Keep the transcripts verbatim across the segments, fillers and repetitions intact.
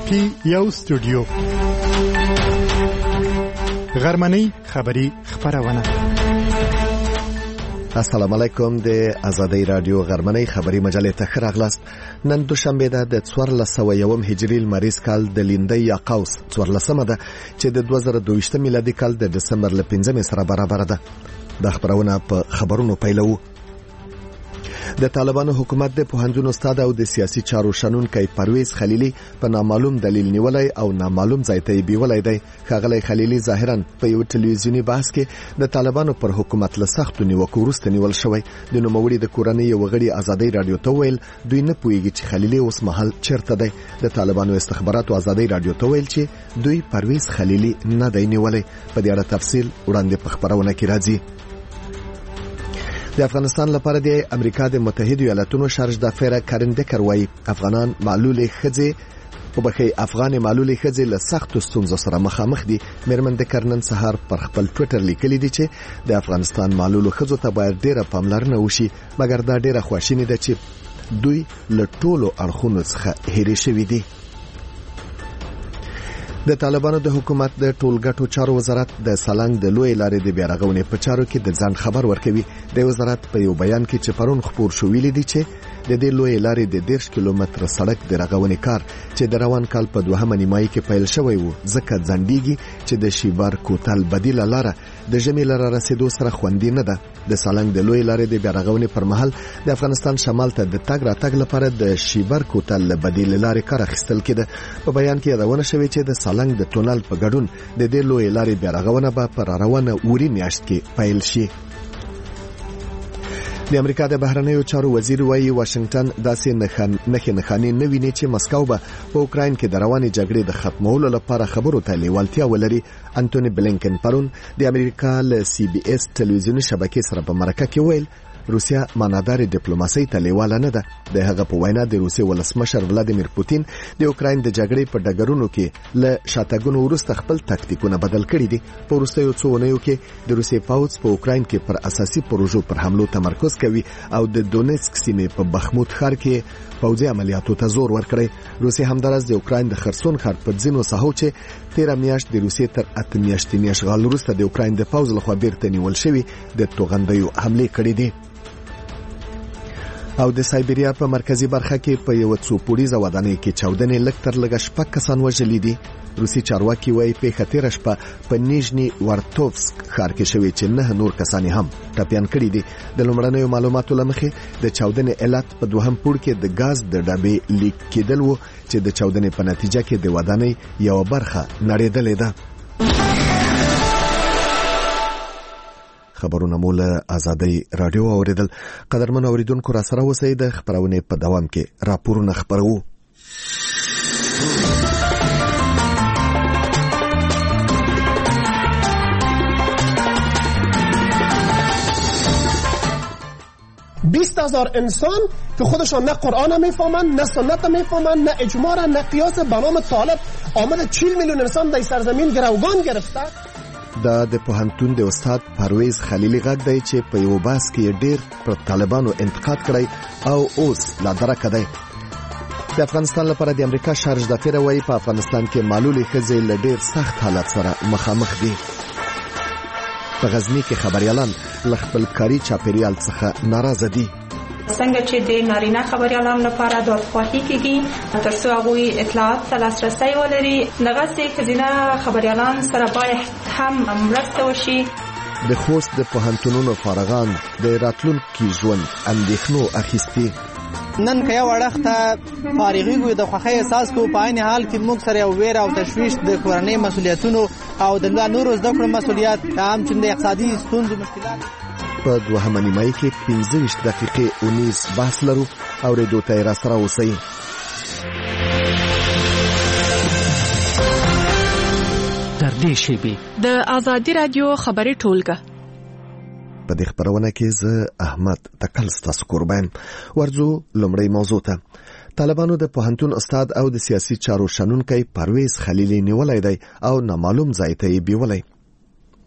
صوتي یو سټوډیو غرمنۍ خبری خبرونه. السلام علیکم. د آزادۍ رادیو غرمنۍ خبری مجلې ته ښه راغلاست. نن دوشنبه ده د څوارلس سوه یوم هجري لمریز کال د لیندۍ یا قوس څوارلسمه ده چې د دوه زره دوه میلادي کال د دسمبر له پنځمې سره برابر ده. د خبرونه په خبرونو پیلو. د طالبانو حکومت د پوهنتون استاد او د سیاسي چارو شنونکي پرویز خلیلی په نامعلوم دلیل نیولای او نامعلوم ځای ته بیولای دی. ښاغلی خلیلی ظاهرا په یو ټلویزیونی بحث کې د طالبانو پر حکومت له سختو نیوکو وروسته نیول شوی. د نوموړي د کورنۍ یو غړي آزادۍ رادیو ته ویل دوی نه پوهیږي چې خلیلی اوس مهال چیرته دی. د طالبانو استخباراتو آزادۍ رادیو ته ویل چې دوی پرویز خلیلی نه دی نیولای. په دې اړه تفصیل وړاندې په خبرونه کې راځي. د افغانستان لپاره د امریکا د متحده ایالاتونو شارج دافیر کارن دکر وايي افغانان معلول خځې په بخي افغان معلول خځې له سختو ستونزو سره مخامخ دي. مېرمن دکر نن سهار پر خپل ټوئیټر لیکلي دي چې د افغانستان معلول خځو ته باید ډیره پاملرنه وشي، مګر دا ډیره خواشیني ده چې دوی له ټولو اړخونو څخه هېرې شوي دي. د طالبانو د حکومت د ټولګټو چارو وزارت د سالنګ د لوی لارې د بیارغونې په چارو کې د ځان خبر ورکوي. د وزارت په یو بیان کې چې پرون خبر شو ویلي دي چې د دې لوی لارې د دیرش کیلومتره سړک د رغونې کار چې د روان کال په دوهمه نیمایي کې پیل شوی وو ځکه ځنډیږي چې د شیبار کوتل بدیله لاره د ژمي لاره رسیدو سره خوندي نه ده. د سالنګ د لوی لارې د بیارغونې پر مهال د افغانستان شمال ته د تګ راتګ لپاره د شیبر کوتل له بدیله لارې کار اخیستل کېده. په بیان کې یادونه شوې چې د سالنګ د تونل په ګډون د دې لوی لارې بیارغونه به پر روانه وری میاشت کې پیل شي. د امریکا د بهرنیو چارو وزیر وايي واشنگټن داسې نښې نښانې نه ویني چې مسکو به په اوکراین کې د روانې جګړې د ختمولو لپاره خبرو ته لیوالتیا ولري. انټونی بلینکن پرون د امریکا له سی بي اس ټلویزیوني شبکې سره په مرکه کې ویل روسیا مانادار ډیپلوماسي ته لیواله نه ده. د هغه په وینا د روسي ولسمشر ولادیمیر پوتین د اوکراین د جګړې په ډګرونو کې له شاتګونو وروسته خپل تاکتیکونه بدل کړي دي. په وروستیو څو اونیو کې د روسي پوځ په اوکراین کې پر اساسي پروژو پر حملو تمرکز کوي او د دونیتسک سیمې په بخموت ښار کې پوځي عملیاتو ته زور ورکړي. روسي همدارس د اوکراین د خرسون ښار په ځینو ساحو چې تیره میاشت د روسي تر اته میاشتې اشغال وروسته د اوکراین د پوځ لخوا بیرته نیول شوی د توغندیو حمله کړې دي. او د سایبریا په مرکزی برخه کې په یو څو پوړیزه ودانۍ کې چاودنې لږ تر لږه شپږ کسان وژلي دي. روسي چارواکي وايي پیښه تیره شپه په نیژني ورتوفسک ښار کې شوې چې نه نور کسان هم ټپیان کړي دي. د لومړنیو معلوماتو له مخې د چاودنې علت په دوهم پوړ کې د ګاز د ډبې لیک کېدل وو چې د چاودنې په نتیجه کې د ودانۍ یو برخه نړېدلې ده. خبرونه مول آزادۍ رادیو اوریدل. قدرمن اوریدونکو را سره اوسئ. د خبرونه په دوام کې راپورونه خبرو. بیست هزار انسان که خودشان نه قرآن میفهمن، نه سنت میفهمن، نه اجماع، نه قیاس به نام طالب آمده چهل میلیون انسان در سرزمین گروگان گرفته. دا د پوهنتون د استاد پرویز خلیلی غږ دی چې په یو بحث کې ډیر پر طالبانو انتقاد کړی او اوس لا درکه دی. د افغانستان لپاره د امریکا شارج دافیر وايي په افغانستان کې معلول خځې له ډیر سخت حالت سره مخامخ دي. په غزنی کې خبريالان له خپل کاري چاپیریال څخه ناراضه دي. څنګه چې د نارینه خبريالانو لپاره دادخواهی کیږي ترڅو هغوی اطلاعات ته لاسرسی ولري، دغسې ښځینه خبريالان سره باید هم مرسته وشي. د خوست د پوهنتونونو فارغان د راتلونکي ژوند اندېښنو اخیستي. نن که یو اړخ ته فارغېږو د خوښۍ احساس کوو، په عین حال کې موږ سره یو ویره او تشویش د کورنۍ مسؤلیتونو او د نورو زده کړو مسؤلیت هم چې د اقتصادي ستونزو مشکلات. په دوهمه نیمایي کې پنځه ویشت دقیقې اونیز بحث لرو. اورېدو ته یې را سره اوسئ. در دې شیبې د آزادۍ رادیو خبري ټولګه. په دې خبرونه کې زه احمد تکل ستاسو قربان. ورځو لومړی موضوع ته. طالبانو د پوهنتون استاد او د سیاسي چارو شنونکي پرویز خلیلی نیولای دی او نامعلوم ځای ته یې بیولای.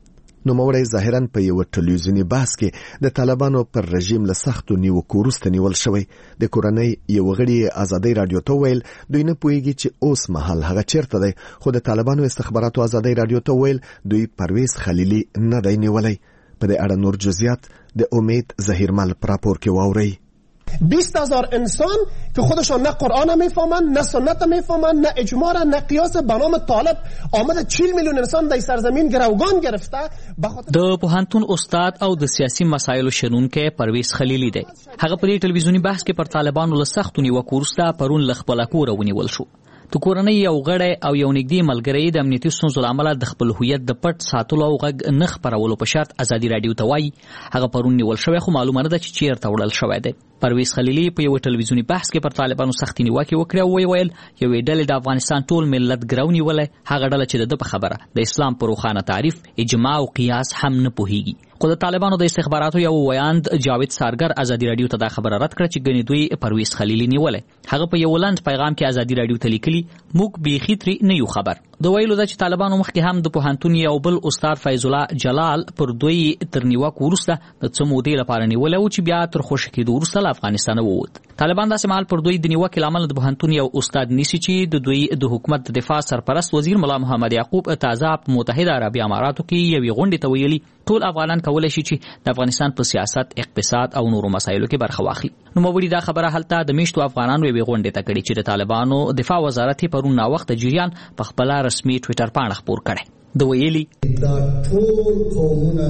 نوموړی ظاهرا په یو ټلویزیوني بحث کې د طالبانو پر رژیم له سختو نیوکو وروسته نیول شوی. د کورنۍ یو غړي ازادۍ رادیو ته ویل دوی نه پوهیږي چې اوس مهال هغه چیرته دی، خو د طالبانو استخباراتو ازادۍ رادیو ته ویل دوی پرویز خلیلي نه دی نیولی. په دې اړه نور جزئیات د امید ظهیرمل په راپور کې واورئ. بیست هزار انسان که خودشان نه قرآن میفهمن، نه سنت میفهمن، نه اجماع نه قیاس به نام طالب آمده چهل میلیون انسان در سرزمین گروگان گرفته. د پوهنتون استاد او د سیاسي مسایلو شنونکی پرویز خلیلی دی. هغه په ټلویزیوني بحث کې پر طالبانو له سختو نیوکو وروسته پرون له خپله کوره ونیول شو. د کورنۍ یو غړی او یو نږدې ملګری د امنیتي ستونزو له امله د خپل هویت د پټ ساتلو او غږ نه خپرولو په شرط ازادي راډیو ته وایي هغه پرون نیول شوی، خو معلومه نه ده چې چیرته وړل شوی دی. پرویز خلیلی په یو ټلویزیوني بحث کې پر طالبانو سختې نیوکې وکړې او ویل یوې ډلې د افغانستان ټول ملت ګرو نیولی، هغه ډله چې د ده په خبره د اسلام په روښانه تعریف، اجماع او قیاس هم نه پوهیږي. خو د طالبانو د استخباراتو یو ویاند جاوید سارګر ازادي راډیو ته دا خبره رد کړه چې ګنې دوی پرویز خلیلی نیولی. هغه په یو لنډ پیغام کې ازادي راډیو ته لیکلي موږ بیخي ترې نه یو خبر. د ویلو ده چې طالبانو مخکې هم د پوهنتون یو بل استاد فیض الله جلال پر دوی تر نیوکو وروسته د څه مودې لپاره نیولی و چې بیا تر خوشي کېدو وروسته له افغانستانه ووت. طالبان داسې مهال پر دوی د نیوکې له امله د پوهنتون یو استاد نیسي چې د دوی د حکومت د دفاع سرپرست وزیر ملا محمد یعقوب تازه په متحده عربي اماراتو کې یوې غونډې ته ویلي ټول افغانان کولی شي چې د افغانستان په سیاست، اقتصاد او نورو مسایلو کې برخه واخلي. نوموړي دا خبره هلته د میشتو افغانانو یوې غونډې ته کړې چې د طالبانو دفاع وزارت یې پرون ناوخته جریان په خپله رسمي ټویټر پاڼه خپور کړی. د ویلي دا ټول قومونه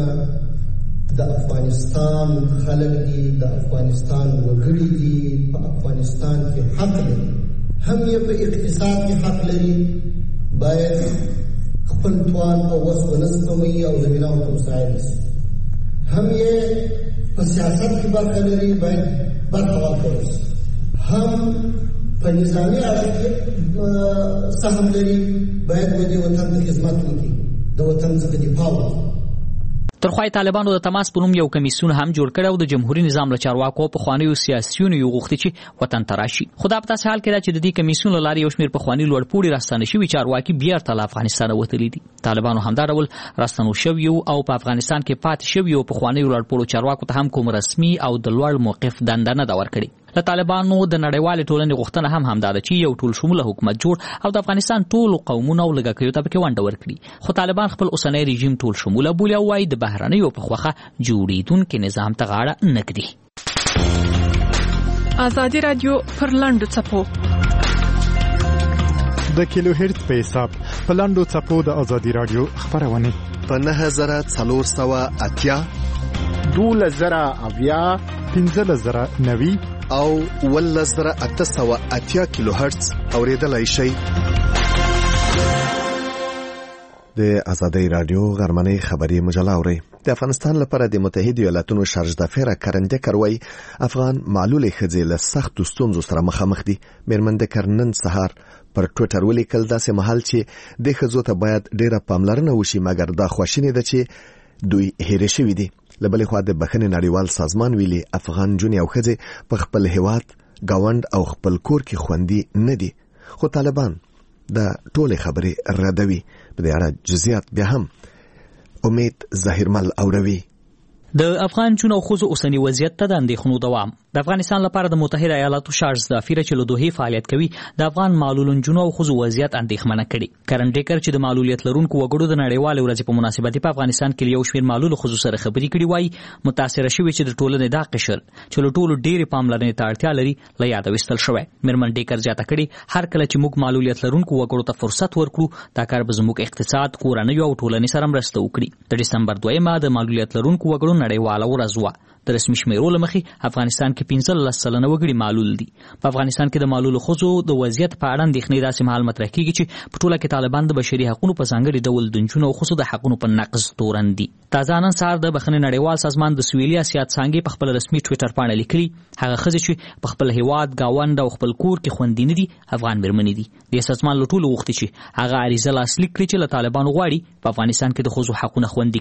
د افغانستان خلک دي، د افغانستان وګړي دي، په افغانستان کې حق لري، هم یې په اقتصاد کې حق لري، باید خپل توان او وس ونسپموي او زمینه ورته مساعد شي. هم یې په سیاست کې برخه لري، باید برخه ورکړل شي. هم په نظامي اړخ کې سهم لري، باید د وطن د خدمت وکړي، د وطن څخه دفاع وکړي. ترخوای طالبانو د تماس په نوم یو کمیسیون هم جوړ کړی او د جمهوریت نظام له چارواکو پخوانیو سیاسیونو یې غوښتي چې وطن ته راشي. خو دا په داسې حال کې ده چې د دې کمیسیون له لارې یو شمېر پخواني لوړپوړي راستانه شوي چارواکي بیرته له افغانستانه وتلي دي. طالبانو همدا ډول راستنو شویو او په افغانستان کې پاتې شویو پخوانیو لوړپوړو چارواکو ته هم کوم رسمي او د لوړ موقف دنده نه ده ورکړې. له طالبانو د نړیوالې ټولنې غوښتنه هم همدا ده چې یو ټول شموله حکومت جوړ او د افغانستان ټولو قومونو او لږکیو ته پکې ونډه ورکړي. خو طالبان خپل اوسنی رژیم ټول شموله بولي او وایي د بهرنیو په خوښه جوړېدونکي نظام ته غاړه نه ږدي. ازادي راډیو پر لنډو څپو د کیلو هرتز په حساب په لنډو څپو د ازادي راډیو خبرونه په نهه زره څلور سوه اتیا، دولس زره اویا، پنځلس زره نوي او ولس زره اته سوه اتیا کیلو هرتز اوریدلای شئ. د ازادۍ راډیو غرمنۍ خبري مجله اورئ. د افغانستان لپاره د متحده ایالاتونو شارج دافیر کرندکر وای افغان معلولې ښځې له سختو ستونزو سره مخامخ دي. میرمندکر نن سهار پر ټویټر ولیکل داسې مهال چې د ښځو ته باید ډیره پاملرنه وشي، مګر دا خواشیني ده چې دوی هېرې شوي دي. له بلې خوا د بخښنې نړیوال سازمان ویلي افغان نجونې او ښځې په خپل هیواد، ګاونډ او خپل کور کې خوندي نه دي. خو طالبان د ټولې خبرې ردوي. په دې اړه جزئیات بیا هم امید ظهیرمل اوروي. د افغان جون او خوځو اوسنی وضعیت ته د اندېښنو دوام. د افغانستان لپاره د متحده ایالاتو شارج دافیر چې له دوحې فعالیت کوي د افغان معلولون جون او خوځو وضعیت اندېښمنه کړي. کرنډیکر چې د معلولیت لرونکو وګړو د نړیوالې ورځې په مناسبت په افغانستان کې یو شمېر معلول خوځو سره خبرې کړي وایي متاثره شوي چې د ټولنې دا قشر چې له ټولو ډېرې پاملرنې ته اړتیا لري له یاده ویستل شوی. میرمن ډیکر زیاته کړي هر کله چې موږ معلولیت لرونکو وګړو ته فرصت ورکړو دا کار به زموږ اقتصاد، کورنۍ او ټولنې سره مرسته وکړي. د ډسمبر دویمه د معلولیت لرونکو وګړو نړیواله ورځ وه. د رسمي شمیرو له مخې افغانستان کې پنځلس سلنه وګړي معلول دي. په افغانستان کې د معلولو ښځو د وضعیت په اړه اندېښنې داسې مهال مطرح کېږي چې په ټوله کې طالبان د بشري حقونو په ځانګړي ډول د نجونو او ښځو د حقونو په نقض تورن دي. تازه نن سهار د بخښنې نړیوال سازمان د سویلي اسیا څانګې په خپل رسمي ټویټر پاڼه لیکلي هغه ښځې چې په خپل هیواد، ګاونډ او خپل کور کې خوندي نه دي افغان مېرمنې دي. د سازمان له ټولو غوښتي چې هغه عریضه لاسلیک کړي چې له طالبانو غواړي په افغانستان کې د ښځو حقونه خوندي کړي.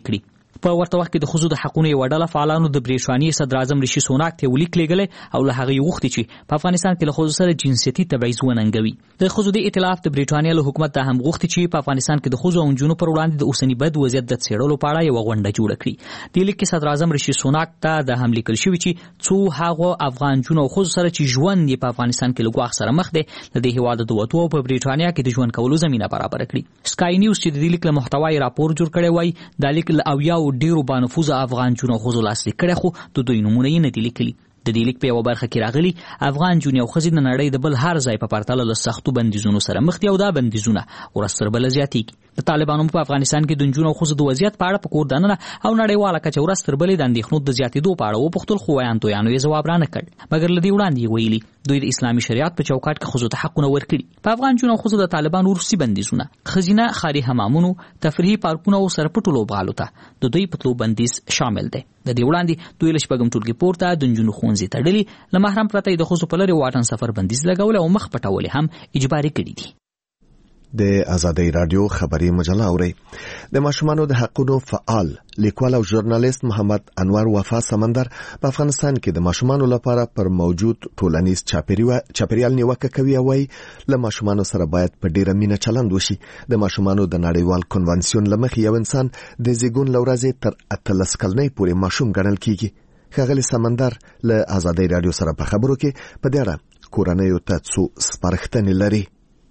په ورته وخت کې د ښځو د حقونو یوه ډله فعالانو د برېټانیې صدر اعظم ریشي سوناک ته یو لیک لیږلی او له هغه یې غوښتي چې په افغانستان کې له ښځو سره جنسیتي تبعیض وننګوي. د ښځو د ائتلاف د برېټانیا له حکومت ته هم غوښتي چې په افغانستان کې د ښځو او نجونو پر وړاندې د اوسني بد وضعیت د څېړلو په اړه یوه غونډه جوړه کړي. دې لیک کې صدر اعظم ریشي سوناک ته د هم لیکل شوي چې څو هغو افغان نجونو او ښځو سره چې ژوند یې په افغانستان کې له ګواښ سره مخ دی له دې هېواده د وتو او په برېټانیا کې د ژوند کولو زمینه برابره کړي. سکای نیوز چې د دې لیک له محتوا یې راپور جوړ کړی وایي دا لیک له اویاو ډېرو بانفوذه افغان جنو ښځو لاسلیک کړی خو د دوی نومونه یې نه دي لیکلي. د دې لیک په یوه برخه کې راغلي افغان جونې او ښځې د نړۍ د بل هر ځای په پرتله له سختو بندیزونو سره مخ دي او دا بندیزونه ورځ تر بله زیاتېږي. د طالبانو په افغانستان کې د نجونو او ښځو د وضعیت په اړه په کور دننه او نړیواله کچه ورځ تر بلې د اندېښنو د زیاتېدو په اړه وپوښتل خو ویان تویانو یې ځواب رانه کړ. مګر له دې وړاندې یې ویلي دوی د اسلامي شریعت په چوکاټ کې ښځو ته حقونه ورکړي. په افغان جونو او ښځو د طالبانو وروستي بندیزونه ښځینه ښاري حمامونو، تفریحي پارکونه او سرپټو لوبغالو ته د دوی په تلو بندیز شامل دی. د دې وړاندې دوی له شپږم ټولګي پورته د نجونو ښوونځي تړلي، له محرم پرته د ښځو په لرې واټن سفر بندیز لګولی او مخ پټول هم اجباري کړي دي. د ازادۍ رادیو خبري مجله اوري. د ماشومانو د حقوقو فعال لیکوال او ژورنالیست محمد انور وفا سمندر په افغانستان کې د ماشومانو لپاره پر موجود ټولنیز چاپیریال نیوکه کوي او وايي له ماشومانو سره باید په ډیره مینه چلند وشي. د ماشومانو د نړیوال کنوانسیون لمخې یو انسان د زیږون لورځې تر اتلس کلنۍ پورې ماشوم ګڼل کیږي. ښاغلی سمندر له ازادۍ رادیو سره په خبرو کې په دې اړه کورنیو ته څو سپارښتنې لري.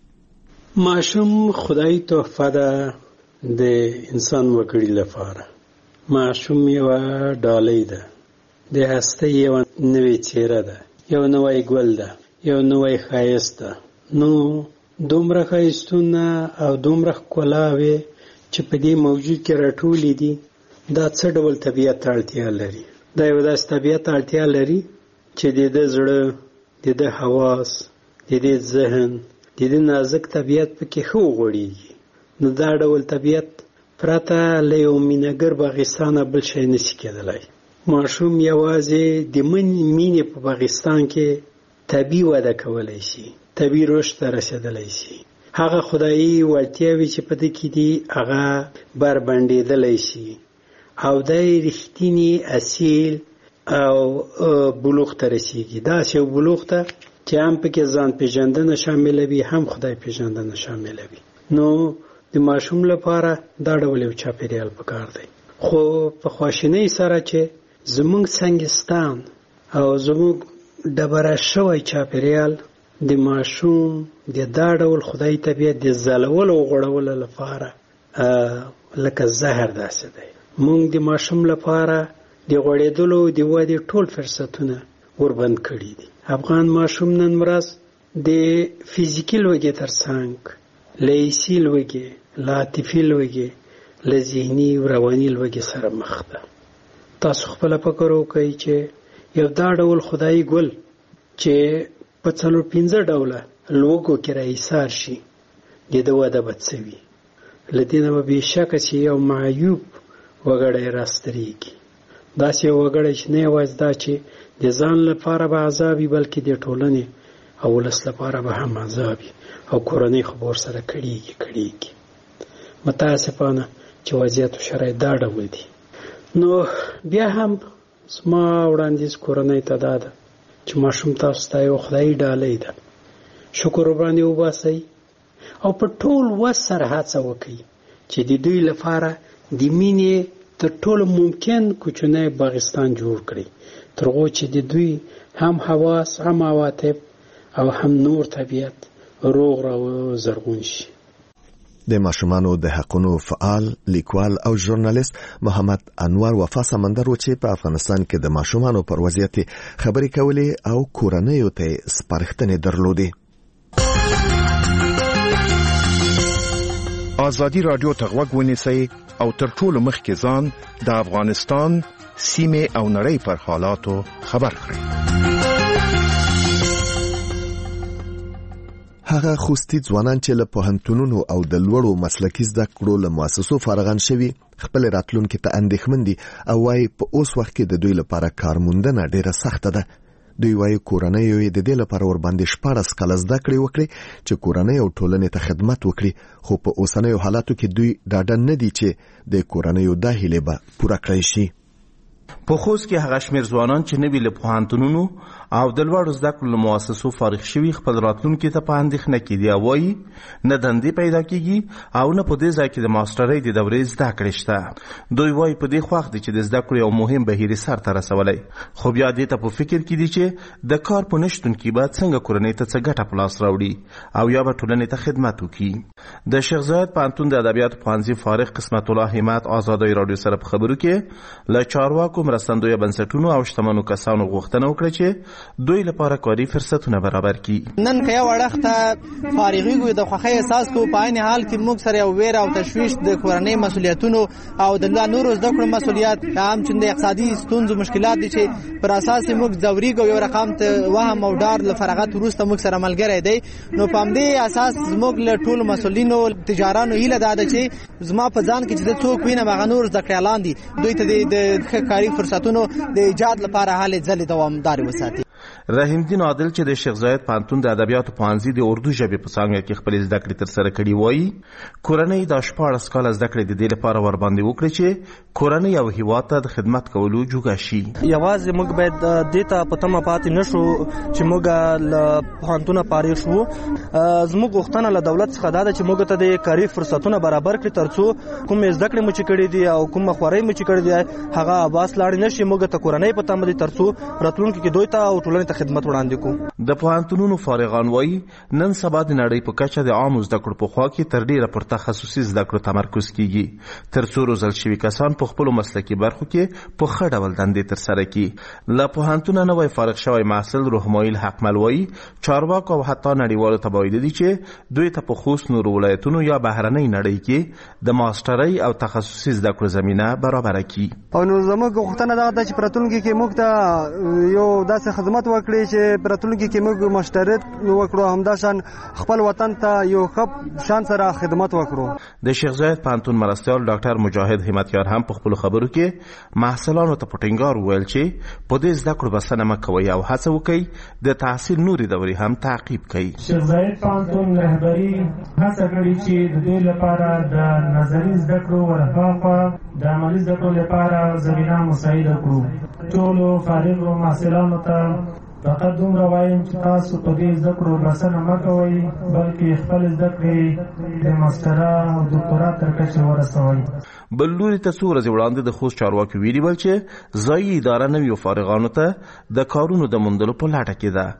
ماشوم خدای تحفه ده د انسان وګړي لپاره. ماشوم یو ډالۍ ده، د هستۍ یو نوې څېره ده، یو نوی ګل ده، یو نوی ښایست ده. نو دومره ښایستونه او دومره ښکلاوې چې په دې موجود کې راټولې دي دا څه ډول طبیعت اړتیا لري؟ دا یو داسې طبیعت اړتیا لري چې د ده زړه، د ده حواس، د ده ذهن، د دې نازک طبیعت پکې ښه وغوړېږي. نو دا ډول طبیعت پرته له یو مینهګر باغستانه بل شی نشي کېدلی. ماشوم یوازې د مینې په باغستان کې طبیعي وده کولی شي، طبیعي رشد ته رسېدلی شي. هغه خدایي وړتیاوې چې په ده کې دي هغه بربنډېدلی شي او دی رښتینی اصیل او بلوغ ته رسېږي. داسې یو بلوغ ته چې هم پکې ځان پیژندنه شامله وي هم خدای پیژندنه شامله وي. نو د ماشوم لپاره دا ډول یو چاپیریال پکار دی. خو په خواشینۍ سره چې زموږ سنګستان او زموږ ډبره شوی چاپیریال د ماشوم د دا ډول خدای طبیعت د ځلولو او غوړولو لپاره لکه زهر داسې دی. موږ د ماشوم لپاره د غوړېدلو د ودې ټول فرصتونه وربند کړي دي. افغان ماشوم نن ورځ د فزیکي لوږې ترڅنګ له حسي لوږې، له عاطفي لوږې، له ذهني او رواني لوږې سره مخ ده. تاسو خپله فکر وکړئ چې یو دا ډول خدایي ګل چې په څلور پنځه ډوله لوږو کې راایسار شي د ده وده به څه وي؟ له دې نه به بېشکه چې یو معیوب وګړی راستریږي. داسې یو وګړی چې نه یوازې دا چې د ځان لپاره به عذابي بلکې د ټولنې او ولس لپاره به هم عذابي او کورنۍ خو به ورسره کړېږي کړېږي. متاسفانه چې وضعیت او شرایط دا ډول دي. نو بیا هم زما وړاندیز کورنۍ ته دا ده چې ماشوم تاسو ته یو خدایي ډالۍ ده، شکر ورباندې وباسئ او په ټول وس سره هڅه وکړئ چې د دوی لپاره د مینې تر ټولو ممکن کوچنی باغستان جوړ کړي، تر هغو چې د دوی هم حواس، هم عواطف او هم نور طبیعت روغ را زرغون شي. د ماشومانو د حقونو فعال لیکوال او ژورنالیست محمد انور وفا سمندر و چې په افغانستان کې د ماشومانو پر وضعیت خبرې کولې او کورنیو ته سپارښتنې درلودې. ازادي رادیو ته غوږ ونیسئ او تر ټولو مخکې ځان د افغانستان سیمه او نړۍ پر حالاتو خبر کړئ. هغه خوستي ځوانان چې له پوهنتونونو او د لوړو مسلکي زده کړو له مؤسسو فارغان شوي خپل راتلونکي ته اندېښمن دي او وايي په اوس وخت کې د دوی لپاره کار موندنه ډیره سخته ده. دوی وايي کورنۍ یې د دې لپاره ورباندې شپاړس کاله زده کړې وکړي چې کورنۍ او ټولنې ته خدمت وکړي، خو په اوسنیو حالاتو کې دوی ډاډه نه دي چې د کورنۍ دا هیلې به پوره کړی شي. په خوست کې هغه شمېر ځوانان چې نوي له پوهنتونونو او د لوړو زده کړو له مؤسسو فارغ شوي خپل راتلونکي ته په اندېښنه کې دي او وایي نه دندې پیدا کېږي او نه په دې ځای کې د ماسټرۍ د دورې زده کړې شته. دوی وایي په دې خوښ دي چې د زده کړو یو مهم بهیر سر ته رسولی، خو بیا دې ته په فکر کې دي چې د کار په نشتون کې به څنګه کورنۍ ته څه ګټه په لاس راوړي او یا به ټولنې ته خدمت وکړي. د شیخ زاید پوهنتون د ادبیاتو پوهنځي فارغ قسمت الله همت ازادۍ راډیو سره په خبرو کې له چارواکو مرستندویه بنسټونو او شتمنو کسانو غوښتنه وکړه چې دوی لپاره کاري فرصتونه برابر کړي. نن که یو وړخته فارغېږو د خوښۍ احساس کوو، په عین حال کې موږ سره یو ویره او تشویش د کورنۍ مسؤلیتونو او د نورو زده کړو مسؤلیت هم چې د اقتصادي ستونزو مشکلات دي چې پر اساس موږ ځورېږو، یو رقم ته وهم او ډار له فراغت وروسته موږ سره ملګری دی. نو په همدې اساس زموږ له ټولو مسؤلینو تجارانو هیله دا ده چې زما په ځان کې چې زه څوک وینم هغه نور زده کړیالان دي، دوی ته د ښه کاري فرصتونو د ایجاد لپاره هلې ځلې دوامدارې وساتي. رحیم الدین عادل چې د شیخ زاید پوهنتون د ادبیاتو پوهنځي د اردو ژبې په څانګه کې خپلې زده کړې ترسره کړي وایي کورنۍ دا شپاړس کاله زده کړې د دې لپاره ورباندې وکړي چې کورنۍ او هیواد ته د خدمت کولو جوګه شي. یوازې موږ باید دې ته په تمه پاتې نه شو چې موږ له پوهنتونه فارغ شو. زموږ غوښتنه له دولت څخه دا ده چې موږ ته د کاري فرصتونه برابر کړي تر څو کومې زده کړې مو چې کړې دي او کومه خوارۍ مو چې کړې دي هغه عباس لاړې نه شي. موږ ته کورنۍ په تمه دي تر څو راتلونکي کې دوی ته او ټولنې ته خدمت وړاندې کوو. د پوهنتونونو فارغان وایي نن سبا د نړۍ په کچه د عامو زده کړو په خوا کې تر ډیره پر تخصصي زده کړو تمرکز کیږي تر څو روزل شوي کسان په خپلو مسلکي برخو کې په ښه ډول دندې ترسره کړي. له پوهنتونه نوی فارغ شوی محصل روحمایل حقمل وایي چارواکو او حتی نړیوالو ته باید دي چې دوی ته په خوست نورو ولایتونو یا بهرنۍ نړۍ کې د ماسټرۍ او تخصصي زده کړو زمینه برابره کړي. او نو زموږ غوښتنه دا ده چې په راتلونکي کې موږ ته یو داسې خدمت وکړي چې په راتلونکي کې موږ مشترک وکړو، همداشان خپل وطن ته یو ښه شان سره خدمت وکړو. د شیخ زاید پوهنتون مرستیال ډاکټر مجاهد همتیار هم په خپلو خبرو کې محصلانو ته په ټینګار وویل چې په دې زده کړو بسنه مه کوئ او هڅه وکړئ د تحصیل نورې دورې هم تعقیب کړئ. شیخ زاید پوهنتون رهبري هڅه کړې چې د دې لپاره د نظري زده کړو ورهاخوا د عملي زده کړو لپاره زمینه مساعده کړو. ټولو فارغو محصلانو ته فقط دومره وایم چې تاسو په دې زده کړو بسنه مه کوئ بلکې خپل زده کړې د ماسټرا او دکتورا تر کچې ورسوئ. بل لوري ته څو ورځې وړاندې د خوست چارواکي ویلي ول چې ځایي اداره نویو فارغانو ته د کارونو د موندلو په لټه کې ده.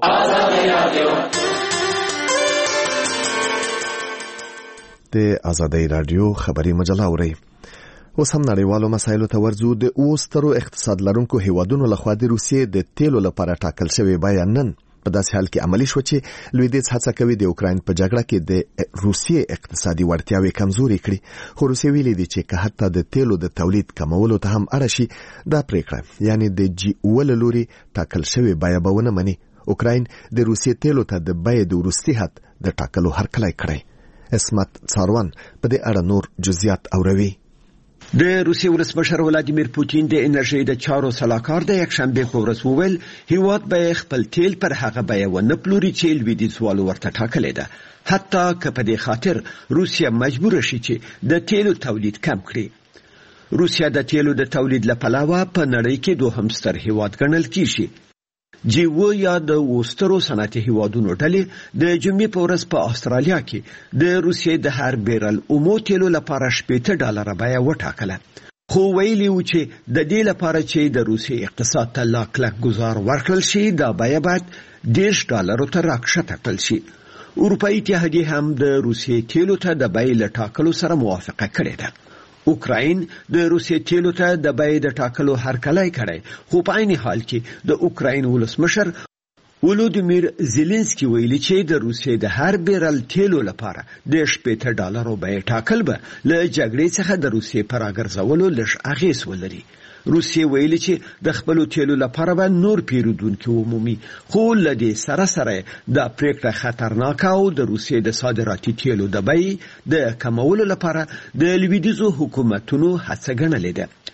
د ازادۍ راډیو خبري مجله اورئ. اوس هم نړیوالو مسایلو ته ورځو. د اوو سترو اقتصاد لرونکو هیوادونو لخوا د روسیې د تیلو لپاره ټاکل شوی بیه نن په داسې حال کې عملي شو چې لویدیځ هڅه کوي د اوکراین په جګړه کې د روسیې اقتصادي وړتیاوې کمزوري کړي. خو روسیې ویلي دي چې که حتی د تیلو د تولید کمولو ته هم اړه شي دا پریکړه یعنی د جی اوه له لوري ټاکل شوی بیه به ونه مني. اوکراین د روسیې تیلو ته د بیې د وروستي حد د ټاکلو هرکلی کړی. اسمت څاروان په دې اړه نور جزئیات اوروي. د روسیې ولسمشر ولادیمیر پوتین د انرژۍ د چارو سلاکار د یکشنبه په ورځ وویل هیواد به خپل تیل پر هغه بیه ونه پلوري چې لویدیځوالو ورته ټاکلې ده، حتی که په دې خاطر روسیه مجبور شي چې د تیلو تولید کم کړي. روسیه د تیلو د تولید له پلوه په نړۍ کې دوهم ستر هیواد ګڼل کیږي. جی اوه یا د وسترو صنعتي هیوادونو ډلې د جمعې په ورځ په استرالیا کې د روسیې د هر بیرل اومو تیلو لپاره شپېته ډالره بیه وټاکله، خو ویلي و چې د دې لپاره چې د روسیې اقتصاد ته لا کلک ګزار ورکړل شي دا بیه باید دېرش ډالرو ته راکښته کړل شي. اروپایي اتحادیې هم د روسیې تیلو ته د بیې له ټاکلو سره موافقه کړې ده. اوکراین د روسیې تیلو ته د بیې د ټاکلو هرکلی کړی، خو په عین حال کې د اوکراین ولسمشر ولودیمیر زیلنسکي ویلي چې د روسیې د هر بیرل تیلو لپاره د شپېته ډالرو بیې ټاکل به له جګړې څخه د روسیې په راګرځولو لږ اغېز ولري. روسیې ویلي چې د خپلو تیلو لپاره به نور پیرودونکي ومومي، خو له دې سره سره دا پریکړه خطرناکه او د روسیې د صادراتي تیلو د بیې د کمولو لپاره د لویدیځو حکومتونو هڅه ګڼلې ده.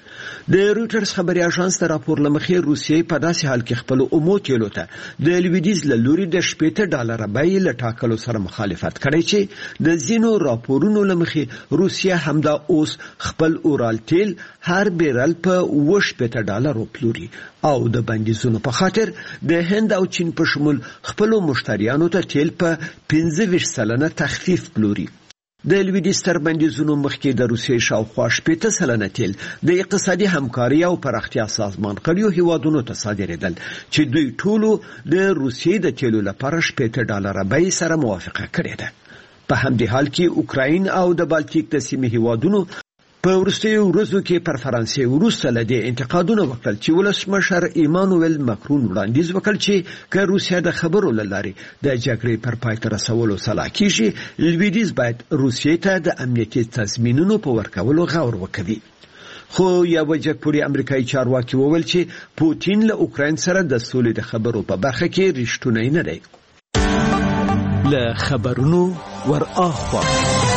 د رويټرز خبري اژانس د راپور لمخې روسیې په داسې حال کې خپل اومو تیلو ته د لویدیز له لوري د شپږ ډالر بیې له ټاکلو سره مخالفت کړی چې د زینو راپورونو لمخې روسیا همدا اوس خپل اورال تیل هر بیرل په شپږ ډالر پلوري او د بندیزونو په خاطر د هند او چین په شمول خپل مشتریانو ته تیل په پنځه ویشت سلنه تخفیف پلوري. د لویدیز تر بندیزونو مخکې د روسیې شاوخوا شپږ سلنه تیل د اقتصادي همکاري او پراختیا سازمان کړیو هیوادونو ته صادرېدل چې دوی ټولو د روسیې د تیلو لپاره شپږ ډالر بیې سره موافقه کړې ده. په همدې حال کې اوکراین او د بالټیک د سیمې هیوادونو په وروستیو ورځو کې پر فرانسې وروسته له دې انتقادونه وکړل چې ولسمشر ایمانوئل ماکرون وړاندیز وکړ چې که روسیا د خبرو له لارې د جګړې پر پای ته رسولو سلا کیږي لویدیز باید روسیې ته د امنیتي تضمینونو په ورکولو غور وکړي. خو یو جګپوړي امریکایي چارواکي وویل چې پوتین له اوکراین سره د سولې د خبرو په برخه کې رښتونی نه دی. له خبرونو ور اخوا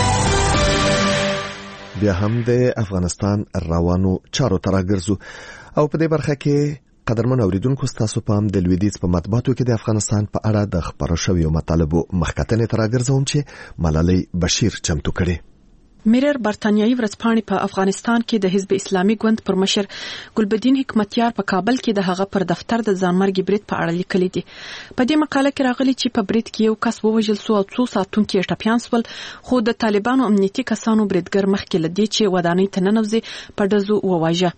بیا هم د افغانستان روانو چارو ته راګرځو او په دې برخه کې قدرمن اوریدونکو ستاسو پام د لویدیځ په مطبوعاتو کې د افغانستان په اړه د خبرو شویو مطالبو مخکتنې ته راګرځوم چې ملالۍ بشیر چمتو کړي. میرر برتانیایی ورځپاڼې په افغانستان کې د حزب اسلامي ګوند پر مشر ګلبدین حکمتیار په کابل کې د هغه پر دفتر د ځانمرګي برید په اړه لیکلي دي. په دې مقاله کې راغلي چې په برید کې یو کس ووژل شو او څو ساعتونکي ټپيان شول خو د طالبانو امنیتي کسانو بریدګر مخکې لدی چې ودانۍ ته ننوځي په دزو وواژه.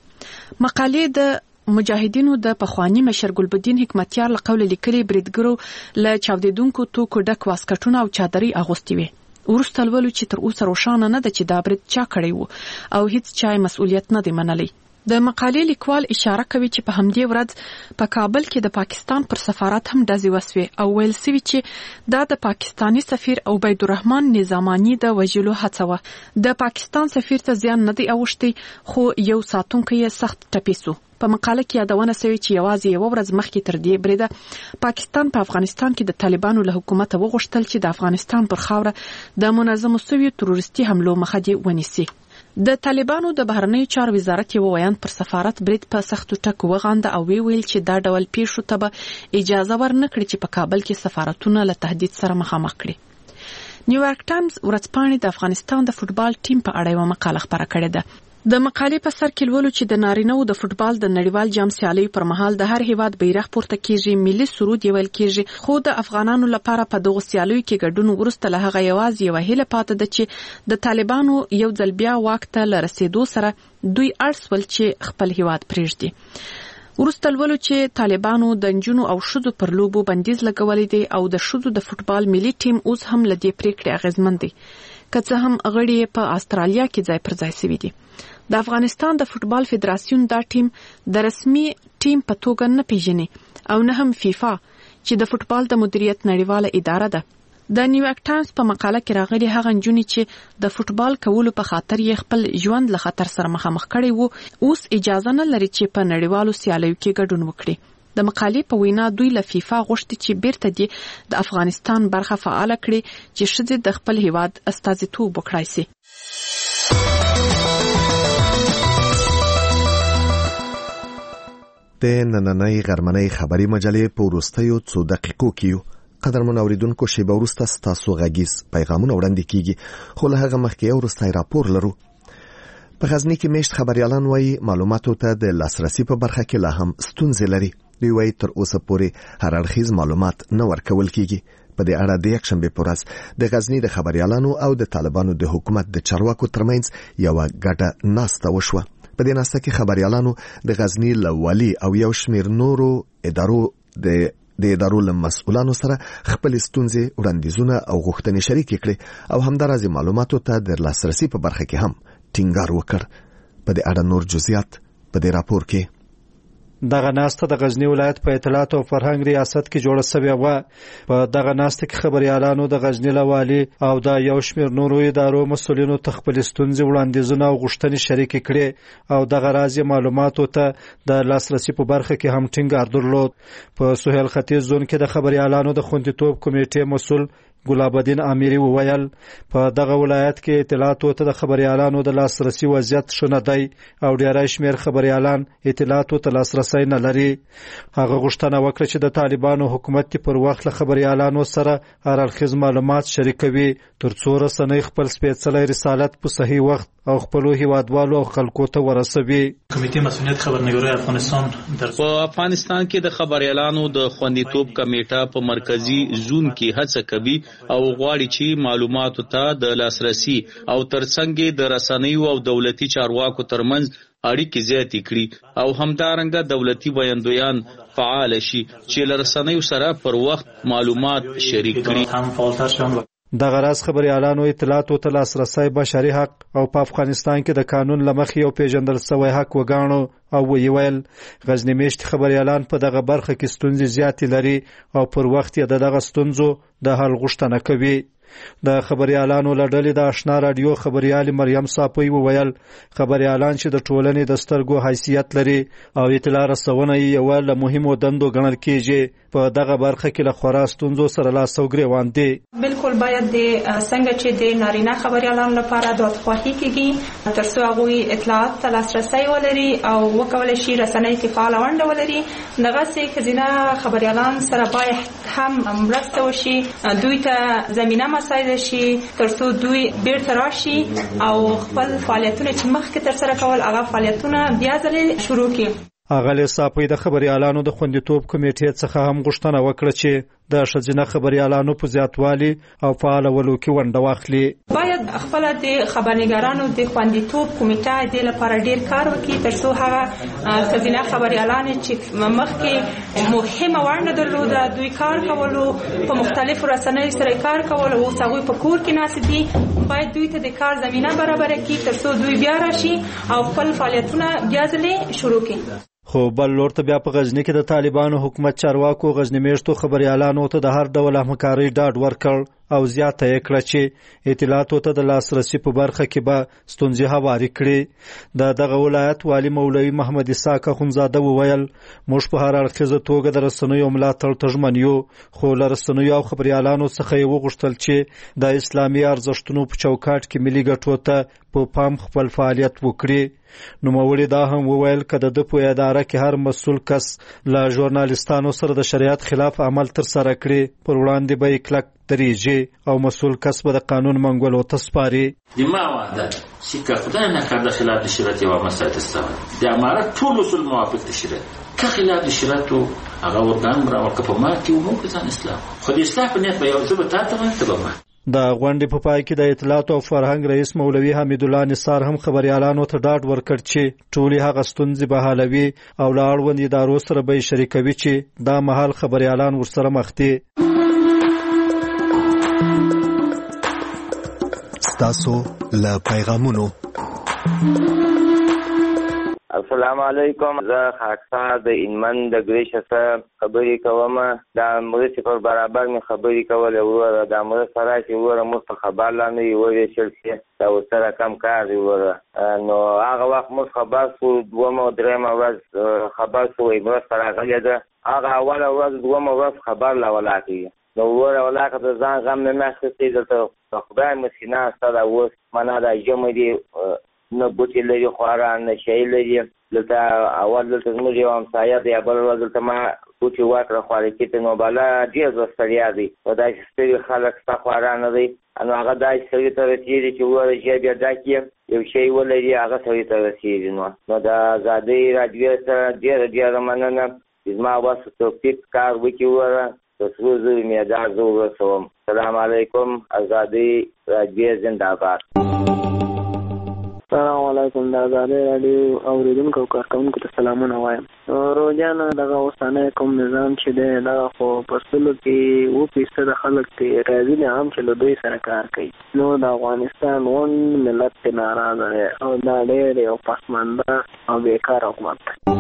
مقالې د مجاهدینو د پخوانی مشر ګلبدین حکمتیار له قول لیکلي بریدګرو له چاودیدونکو توکو ډک واسکټونه او چادرې اغوستي وي. ورسته لولو چې تر اوسه روښانه نه ده چې دا برید چا کړی وو او هیڅ چا مسؤلیت نه دی منلی. د مقالې لیکوال اشاره کوي چې په همدې ورځ په کابل کې د پاکستان پر سفارت هم ډزې وسوې او ویل سوي چې دا د پاکستانی سفیر عبید الرحمن نظامانی د وژلو هڅه وه. د پاکستان سفیر ته زیان نه دی اوښتی خو یو ساتونکی یې سخت ټپي سو. په مقاله کې یادونه شوې چې یوازې یو ورځ مخکې تر دې بریده پاکستان په افغانستان کې د طالبانو له حکومت وغوښتل چې د افغانستان پر خاوره د منظمو شویو تروریستي حملو مخه دې ونیسي. د طالبانو د بهرنیو چارو وزارت یو ویان پر سفارت برید په سختو ټکو وغانده او وی ویل چې دا ډول پیښو ته به اجازه ورنکړي چې په کابل کې سفارتونه له تهدید سره مخامخ کړي. نیویارک ټایمز ورځپاڼې د افغانستان د فوتبال ټیم په اړه یو مقاله خپره کړې ده. د مقالې په سر کې لولو چې د نارینه‌و د فوتبال د نړیوال جام سیالۍ پر مهال د هر هیواد بیرغ پورته کیږي، ملي سرود یې ویل کیږي، خو د افغانانو لپاره په دغه سیالیو کې ګډون وروسته له هغه یوازې یو هیله پاتې ده چې د طالبانو یو ځل بیا واک ته لرسېدو سره دوی اړ سول چې خپل هیواد پرېږدي. ورسته لولو چې طالبانو د نجونو او ښځو پر لوبو بندیز لګولی دی او د ښځو د فوتبال ملي ټیم اوس هم له دې پریکړې اغېزمن دی که څه هم غړي په استرالیا کې ځای پر ځای شوي دي. د افغانستان د فوتبال فدراسیون دا ټیم د رسمي ټیم په توګه نه پیژني او نه هم فیفا چې د فوتبال د مدیریت نړیواله اداره ده. د نیویارک ټایمز په مقاله کې راغلي هغه نجونې چې د فوتبال کولو په خاطر یې خپل ژوند له خطر سره مخامخ کړی وو اوس اجازه نه لري چې په نړیوالو سیالیو کې ګډون وکړي. د مقالې په وینا دوی له فیفا غوښتي چې بیرته دې د افغانستان برخه فعال کړي چې ښځې د خپل هیواد استازیتوب وکړای شي. د نننۍ غرمنۍ خبري مجلې په وروستیو څو دقیقو کې قدرمن اوریدونکو شیبه وروسته ستاسو غږیز پیغامونه وړاندې کیږي خو له هغه مخکې یو وروستی راپور لرو. په غزني کې میشت خبريالان وایي معلوماتو ته د لاسرسي په برخه کې لا هم ستونزې لري. دوی وایي تر اوسه پورې هر اړخیز معلومات نه ورکول کیږي. په دې اړه د یکشنبه په ورځ د غزني د خبريالانو او د طالبانو د حکومت د چارواکو ترمنځ یو ګډه ناسته وشوه. په دې ناسته کې خبريالانو د غزني لوالي او یو شمیر نورو ادارو د د ادارو له مسؤلانو سره خپل ستونزې وړاندیزونه او غوښتنې شریک کړي او همدارنګه معلوماتو ته د لاسرسي په برخه کې هم ټینګار وکړ. په دې اړه نور جزئیات په دې راپور کې. دغه ناسته د غزنی ولایت په اطلاعات او فرهنګ ریاست کې جوړه شوې و. په دغه ناسته کې خبريالانو د غزنی لوالي او د یو شمیر نورو ادارو مسؤلینو تخپل ستونزې وړاندیزونه او غوښتنې شریک کړي او دغه راځي معلوماتو ته د لاسرسي په برخه کې هم ټینګار درلود. په سهیل ختیځ زون کې د خبريالانو د خوندیتوب کمیټې مسؤل ګلاب الدین اميري وویل په دغه ولایت کې اطلاعاتو ته د خبريالانو د لاسرسي وضعیت شنه دی او ډیری شمیر خبريالان اطلاعاتو ته لاسرسي نه لري. هغه غوښتنه وکړه چې د طالبانو حکومت پر وخت له خبريالانو سره هررخیز معلومات شریکوي ترڅو رسنۍ خپل سپېڅلی رسالت په صحیح وخت او خپل هیوادوالو او خلکو ته ورسوي. کمیټې مسؤلیت خبرنګارۍ افغانستان په افغانستان کې د خبريالانو د خوندیتوب کمیټه په مرکزی زون کې هڅه کوي او غواړي چې معلوماتو ته د لاسرسي او ترڅنګ د رسنیو او دولتي چارواکو ترمنځ اړیکې زیاتې کړي او همدارنګه دولتي ویاندویان فعال شي چې له رسنیو سره پر وخت معلومات شریک کړي. د غراس خبريالانو اطلاعاتو ته لاسرسي بشري حق او په افغانستان کې د قانون لمخې یو پیژندل شوی حق وګاڼو او ویل غزنی میشت خبريالان په دغه برخه کې ستونزې زیاتې لري او پر وخت یې د دغه ستونزو د حل غوښتنه کوي. د خبريالانو لړلې د آشنا رادیو خبريال مریم صاپوی وویل خبريالان چې د ټولنې د سترګو حیثیت لري او اطلاع رسونه یې ول مهمو دندو ګڼل کیږي په دغه برخه کې له خورا ستونزو سره لاس او ګریوان دي. بالکل باید د څنګه چې د نارینه خبريالانو لپاره د خواهی کېږي ترڅو هغه اطلاعات ته لاسرسي ولري او وکول شي رسنۍ کې فعال ونډه ولري. دغه سي خزینه خبريالان سره باید هم مرسته وشي دوی ته زمينه مساعده شي ترڅو دوی بیرته راشي او خپل فعالیتونه چې مخکې تر سره کول هغه فعالیتونه بیا ځلې شروع کړي. اغلی صاپوی د خبريالانو د خوندیتوب کمیټې څخه هم غوښتنه وکړه چې د ښځینه خبريالانو په زیاتوالي او فعالولو کې ونډه واخلي. باید خپل د خبرنګارانو د خوندیتوب کمیټه د لپاره ډیر کار وکړي ترڅو هغه ښځینه خبريالان چې مخکې مهمه ونډه درلوده دوی کار کولو په مختلفو رسنیو سره کار کولو او هغوی په کور کې ناست دي باید دوی ته د کار زمينه برابر کړي ترڅو دوی بیا راشي او خپل فعالیتونه بیا ځلې شروع کړي. خو بل لور ته بیا په غزنی کې د طالبانو حکومت چارواکو غزنی میشتو خبريالانو ته د هر ډول همکارۍ ډاډ ورکړ او زیاته یې کړه چې اطلاعاتو ته د لاسرسي په برخه کې به ستونزې هواري کړي. د دغه ولایت والي مولوي محمد اسحاق اخونزاده وویل موږ په هر اړخیزه توګه د رسنیو ملاتړ ته ژمن یو خو له رسنیو او خبريالانو څخه یې وغوښتل چې د اسلامي ارزښتونو په چوکاټ کې ملي ګټو ته په پام خپل فعالیت وکړي. نوموړي دا هم وویل که د په اداره کې هر مسؤل کس له ژورنالیستانو سره د شریعت خلاف عمل تر سره کړي پر وړاندې به کلک درېږي او مسؤل کس به د قانون منګولو ته سپاري. ما وعده چې که خدای نکرده خلاف د شریعت یوه مسله تستوي د امارت ټول اصول موافق د شریعت که خلاف د شریعت هغه ورګان راوړه په ما کې ومو ځان اسلام خو د اصلاح په نیت به یو څه به تا ته ته به ما د غونډې په پای کې د اطلاعات او فرهنګ رئیس مولوي حمید الله نثار هم خبريالانو ته ډاډ ورکړ چې ټولې هغه ستونزې به حلوي او له اړوند ادارو سره به شریکوي چې دا مهال خبريالان ورسره مخ دي. ستاسو له پیغامونو. السلام علیکم. زه خاکسار د انمن د ګریشه سره خبرې کوم. د مرستې پر برابر مې خبرې کولې وروره د مرسته راشي وروره موږ په خبر لاندې وویشل چې دا ورسره کم کار دی وروره نو هغه وخت موږ خبر شو دومه او درېیمه ورځ خبر شو وایي مرسته راغلې ده هغه اوله ورځ دومه ورځ خبر لا ولاکړي نو وروره ولاکه د ځان غم مې نه اخیستی دلته د خدای مسکینه ستا دا اوس معنا دا ژمی دی نه بوټي لري خورا نه شی لري دلته اول دلته زموږ یو همسایه دی بل ورځ دلته ما بوټي واکړه خوارې کېته نو بله ډېر زه ستړیا دی نو داسې ستړي خلک ستا خورا نه دی نو هغه داسې سړي ته رسېږي چې ووایه ژر بیا ډک یو شی ولري هغه سړي ته رسېږي نو نو د ازادۍ راډیو سره ډېره ډېره مننه چې زما بس توفیق کار وکړي وره د سرو زرو مې دا زه ورسوم. السلام علیکم. ازادۍ راډیو زنده باد. السلام علیکم. د ازادۍ راډیو اورېدونکو او کارکوونکو ته سلامونه وایم. روزانه دغه اوسنی کوم نظام چې دی دغه خو په سلو کې اووه فیصده خلک پرې راضي دي هم چې له دوی سره کار کوي نو د افغانستان غونډ ملت پرې ناراضه دی او دا ډېر یو پسمانده او بېکاره حکومت دی.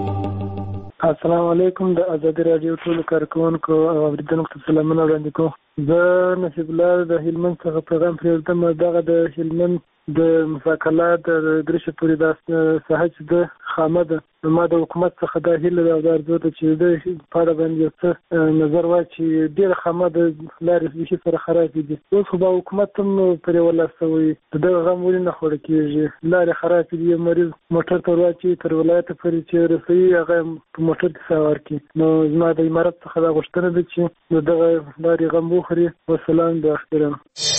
السلام علیکم. د ازادۍ راډیو ټولو کارکوونکو او اورېدونکو ته سلامونه وړاندې کوم. زه نصیب الله د هلمند څخه پیغام پرېږدم. دغه د هلمند د مساکلات د درشه پورې دا ساحه چې د خامه ده، نو ما د حکومت څخه دا هیله ده او دا ارزو ده چې د په اړه باندې یو څه نظر واچي. ډېره خامه د لارې بیخي سره خرابې دي. اوس خو به حکومت هم پرې ولاړ شوی، د دغه غم ولې نه خوړه کېږي؟ لارې خرابې دي، مریض موټر ته ورواچي تر ولایته پورې چې رسوي هغه په موټر کې سوار کړي. نو زما د امارت څخه دا غوښتنه ده چې نو دغه لارې غم وخوري. وسلام د احترام.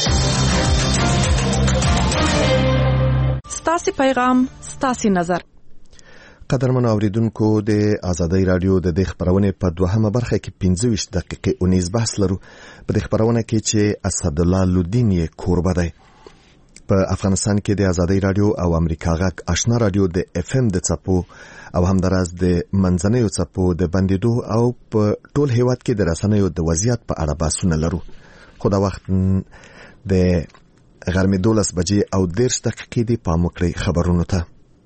ستاسو پیغام، ستاسو نظر. قدرمن اوریدونکو، د آزادۍ رادیو د دې خبرونه په دوهمه برخه کې پنځه ویشت دقیقې اونیز بحث لرو. په دې خبرونه کې چې اسدالله لودین یې کوربه دی. په افغانستان کې د آزادۍ رادیو او امریکا غږ آشنا رادیو د اف ام د څپو او همداراز د منځنیو څپو د بندیدو او په ټول هیواد کې د رسنیو د وضعیت په اړه بحثونه لرو. خو دا وخت د غرمې دولس بجې او دېرش دقیقې دی. پام وکړئ خبرونو ته.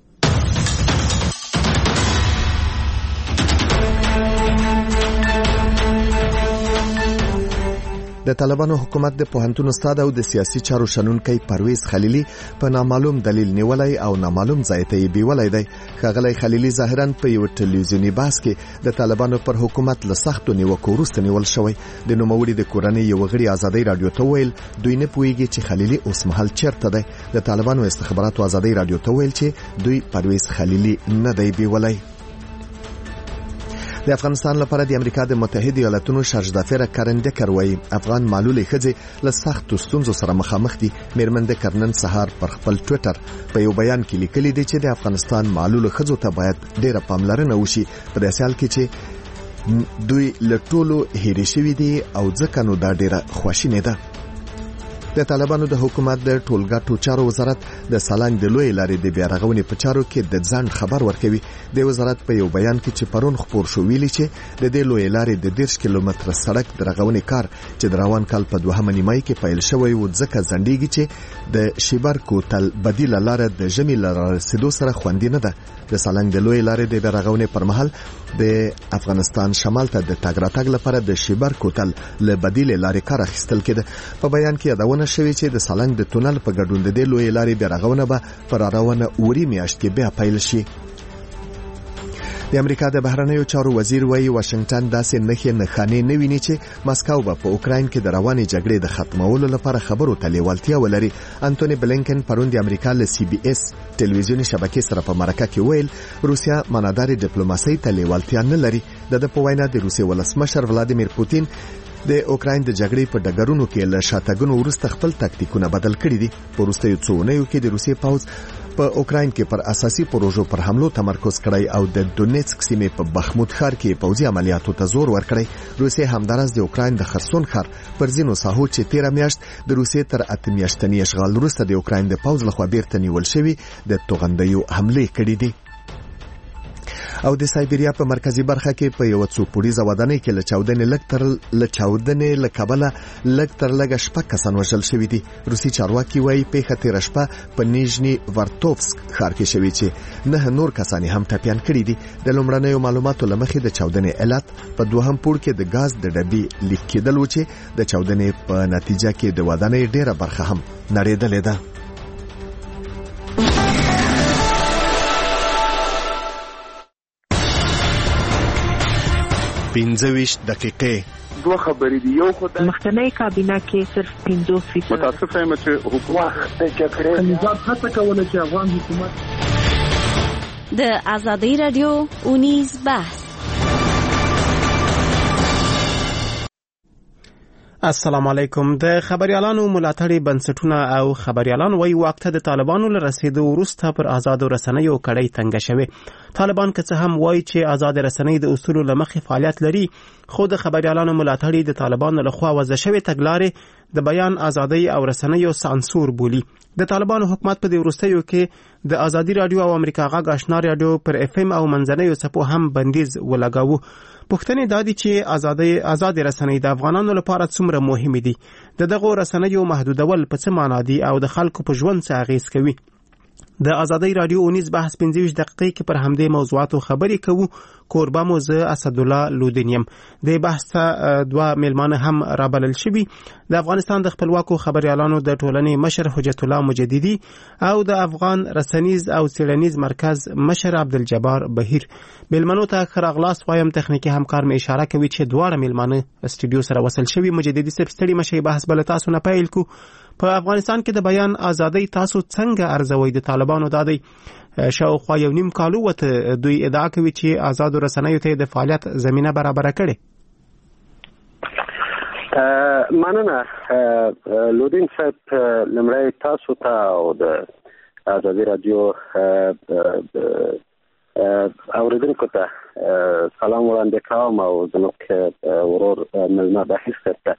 د طالبانو حکومت د پوهنتون استاد او د سیاسي چارو شنونکی پرویز خلیلی په نامعلوم دلیل نیولای او نامعلوم ځای ته بیولای دی. ښاغلی خلیلی ظاهرا په یو ټلویزیونی بحث کې د طالبانو پر حکومت له سختو نیوکو وروسته نیول شوی. د نوموړي د کورنۍ یو غړي آزادۍ رادیو ته ویل دوی نه پوهیږي چې خلیلی اوس مهال چیرته دی. د طالبانو استخباراتو آزادۍ رادیو ته ویل چې دوی پرویز خلیلی نه دی بیولای. د افغانستان لپاره د امریکا د متحده ایالاتونو شارژدافره کارن ډکر وایي افغان معلولې ښځې له سختو ستونزو سره مخامخ دي. میرمن ډکر نن سهار پر خپل ټویټر په یو بیان کې لیکلي دي چې د افغانستان معلولو ښځو ته باید ډیره پاملرنه وشي په داسې حال کې چې دوی له ټولو هېرې شوي دي او ځکه نو دا ډیره خواشینې ده. د طالبانو د حکومت د ټولګټو چارو وزارت د سالنګ د لوی لارې د بیا رغونې په چارو کې د ځنډ خبر ورکوي. د وزارت په یو بیان کې چې پرون خبر شو ویلي چې د دې لوی لارې د دېرش کیلومتره سړک د رغونې کار چې د روان کال په دوهمه نیمایي کې پیل شوی و ځکه ځنډیږي چې د شیبر کوتل بدیله لار د ژمي لار رسیدو سره خوندي نه ده. د سالنګ د لوی لارې د بیا رغونې پر مهال د افغانستان شمال ته د تګ راتګ لپاره د شیبر کوتل له بدیله لارې کار اخیستل کېده. په بیان کې یادونه شوی چې د سالنګ د تونل په ګډون د دې لوی لارې بیا رغونه به پر روانه اوري میاشت کې بیا پیل شي. د امریکا د بهرنیو چارو وزیر وایي واشنگټن داسې نښې نښانې نه ویني چې ماسکو به په اوکراین کې د روانې جګړې د ختمولو لپاره خبرو ته لیوالتیا ولري. انټونی بلینکن پرون د امریکا له سی بي اس ټلویزیوني شبکې سره په مرکه کې ویل روسیا ماناداري ډیپلوماسۍ ته لیوالتیا نه لري. د په وینا د روسیې ولسمشر ولادیمیر پوتین د اوکراین د جګړې په ډګرونو کې له شاتګونو وروسته خپل تاکتیکونه بدل کړي دي. په وروستیو څو اونیو کې د روسیې پوځ په اوکراین کې پر اساسي پروژو پر حملو تمرکز کړی او د دونیتسک سیمې په بخموت ښار کې پوځي عملیاتو ته زور ورکړی. روسیې همدارس د اوکراین د خرسون ښار پر ځینو ساحو چې تیره میاشت د روسیې تر اته میاشتني اشغال وروسته د اوکراین د پوځ لخوا بیرته نیول شوي د توغندیو حملې کړي دي. او د سایبریا په مرکزی برخه کې په یو څو پولیسه ودانۍ کې له چاودنې لږ تر له چاودنې له کابل لږ تر لږ شپږ کسان وژل شوي دي. روسي چارواکي وایي پیښه تېره شپه په نیژني ورتوفسک ښار کې شوې چې نه نور کسان هم ټپیان کړي دي. د لومړنیو معلوماتو له مخې د چاودنې علت په دوهم پوړ کې د ګاز د ډبې لیک کېدل و چې د چاودنې په نتیجه کې د ودانۍ ډیره برخه هم نړېدلې ده. پنځه ویشت دقیقې دوه خبرې دي. یو خو د مخکنی کابینه کې صرف پنځوس فیصد متاسفه یم چې حکومت د جګړې نظام هڅه کوله چې افغان حکومت د آزادۍ رادیو اونیز بحث. السلام علیکم. د خبريالانو ملاتړي بنسټونه او خبريالان وایي وخت د طالبانو له رسیدو وروسته پر آزادو رسنیو کړۍ تنګه شوه. طالبان که څه هم وایي چې آزاد رسنۍ د اصولو له مخې فعالیت لري، خو د خبريالانو ملاتړي د طالبانو لخوا وضع شوی تګلارې د بیان ازادۍ او رسنیو سانسور بولي. د طالبانو حکومت په دې وروستیو کې د آزادي رادیو او امریکا غږ آشنا رادیو پر اف ام او منځنیو څپو هم بندیز ولګاوه. پوښتنې دا دي چې آزادۍ آزاد رسنۍ د افغانانو لپاره څومره مهمه دي، د دغه رسنیو محدودول په څه معنا دي او د خلکو په ژوند څه اغیز کوي. د آزادۍ رادیو اونیز بحث پنځه ویشت دقیقې کې پر همدې موضوعاتو خبرې کوو. کوربه مو زه اسدالله لودینیم. د بحث ته دوه میلمانه هم رابلل شوي، د افغانستان د خپلواکو خبريالانو د ټولنې مشر حجت الله مجددي او د افغان رسنیز او څېړنیز مرکز مشر عبدالجبار بهیر. میلمنو ته ښه راغلاست وایم. تخنیکي همکار مې اشاره کوي چې دواړه میلمانه استودیو سره وصل شوي. مجددي صاحب ستړي مشي، بحث بل تاسو نه پیل کو. په افغانستان کې د بیان ازادي تاسو څنګه ارزوي؟ د طالبانو دادی شاوخوا یو نیم کال وته دوی ادعا کوي چې آزاد رسنیو ته د فعالیت زمينه برابر کړي. مننه لودین صاحب، لمړی تاسو ته او د ازادي رادیو اوریدونکو ته سلام وړاندې کوم او زموږ ورور ملما بحث ته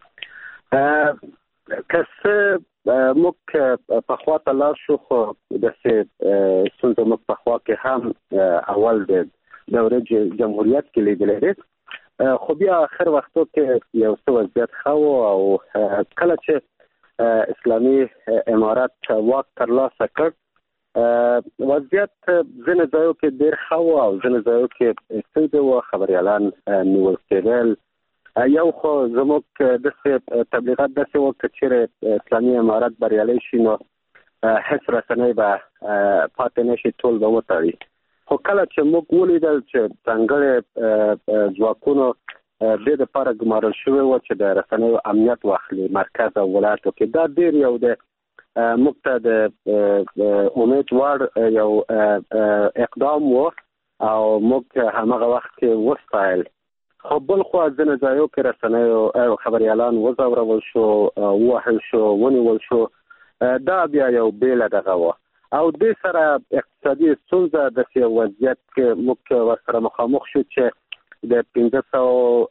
کسه موږ په خوا ته لاړ شو، خو داسې ستونزه موږ په خوا کې هم اول د دورې جمهوریت کې لیدلې ده، خو بیا آخر وختو کې یو څه وضعیت ښه و او کله چې اسلامي امارات واک ترلاسه کړ وضعیت ځینې ځایو کې ډېر ښه و او ځینې ځایو کې ستونزې وه، خبریالان نیول کېدل. یو خو زموږ داسې تبلیغات داسې و که چېرې اسلامي امارات بریالی شي نو هېڅ رسنۍ به پاتې نه شي، ټول به وتړي. خو کله چې موږ ولیدل چې ځانګړي ځواکونو دې دپاره ګمارل شوي وو چې د رسنیو امنیت واخلي مرکز او ولایتو کې، دا ډېر یو د موږ ته د امید وړ یو اقدام و او موږ همغه وخت کې وستایل. خو بل خوا ځینې ځایو کې رسنیو خبریالان وځورول شو، ووهل شو، ونیول شو، دا بیا یو بیله دغه وه او دې سره اقتصادي ستونزه داسې یو وضعیت کې موږ ورسره مخامخ شو چې د پنځه سوه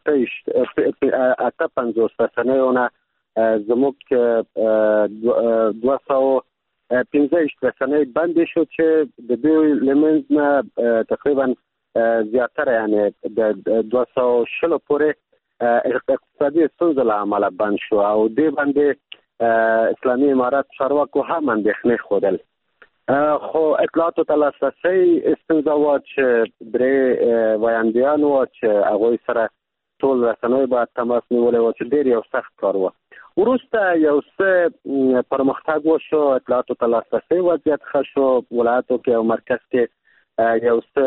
اته پنځوس رسنیو نه زموږ دوه سوه پنځه ویشت رسنۍ بندې شو چې د دوی له منځ نه تقریبا زیاتره یعنې د دوه سوه شلو پورې اقتصادي ستونزو له امله بند شو او دې باندې اسلامي امارات چارواکو هم اندېښنې ښودل. خو اطلاعاتو ته لاسرسی ستونزه وه چې درې ویاندیان وو چې هغوی سره ټول رسنیو به تماس نیولی وو چې ډېر یو سخت کار وو. وروسته یو څه پرمختګ وشو، اطلاعاتو ته لاسرسی وضعیت ښه شو، ولایتو کې او مرکز کې یو څه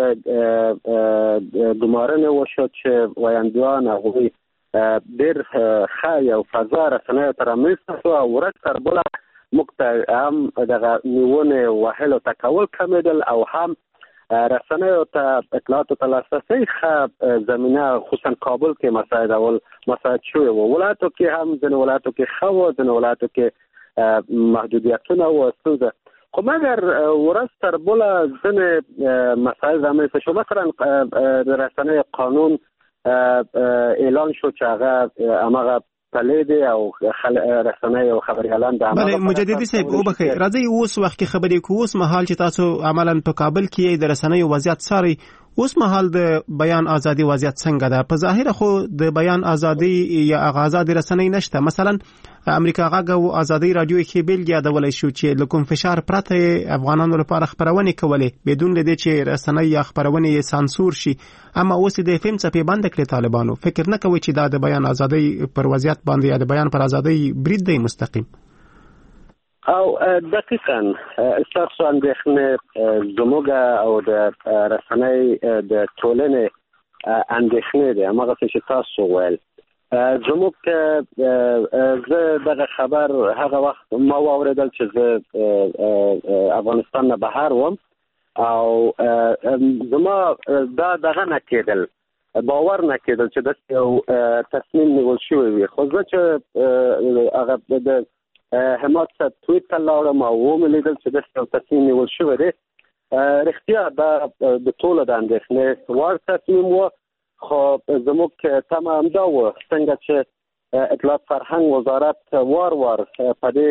ګمارنې وشو چې ویاندیان هغوی ډېر ښه یو فضا رسنیو ته رامنځته شو او ورځ تر بله موږ ته هم دغه نیونې وهلو ته کول کمېدل او هم رسنیو ته اطلاعاتو ته لاسرسی ښه زمینه خصوصا کابل کې مساعدول مساعد شوی و. ولایتو کې هم ځینې ولایتو کې ښه و، ځینې ولایتو کې محدودیتونه و ستونزه، خو مګر ورځ تر بله ځینې مسایل رامنځته شو. مثلا د رسنیو قانون اعلان شو چې هغه همغه پلی دی او رسنۍ او خبریالان د بله مجددي صاحب وبخئ، راځئ اوس وخت کې خبرې کوو. اوس مهال چې تاسو عملاً په کابل کې د رسنیو وضعیت څارئ، اوس مهال د بیان ازادي وضعیت څنګه ده؟ په ظاهره خو د بیان ازادي یا آزادي رسنۍ نشته. مثلا امریکا غږ او ازادي رادیو کې بیلګې یادولی شو چې له کوم فشار پرته افغانانو لپاره خپرونې کولې بدون له دې چې رسنۍ یا خپرونې سانسور شي، اما اوس د اف ام څپې بند کړې طالبانو. فکر نه کوي چې دا د بیان ازادي پر وضعیت باندې یا د بیان پر ازادي برید دی مستقیم؟ او دقیقاً ستاسو اندېښنې زموږ او د رسنۍ د ټولنې اندېښنې دي، هماغسې چې تاسو ویل. زموږ زه دغه خبر هغه وخت ما واورېدل چې زه افغانستان نه بهر وم او زما دا دغه نه کېدل، باور نه کېدل چې داسې یو تصمیم نیول شوی وي. خو زه چې هغه د حماد صاحب تویټ ته لاړم او ومې لیدل چې داسې یو تصمیم نیول شوی دی، رښتیا دا د ټولو د اندېښنې وړ تصمیم و. خو زموږ تمه همدا وه څنګه چې اطلاعات فرهنګ وزارت وار وار په دې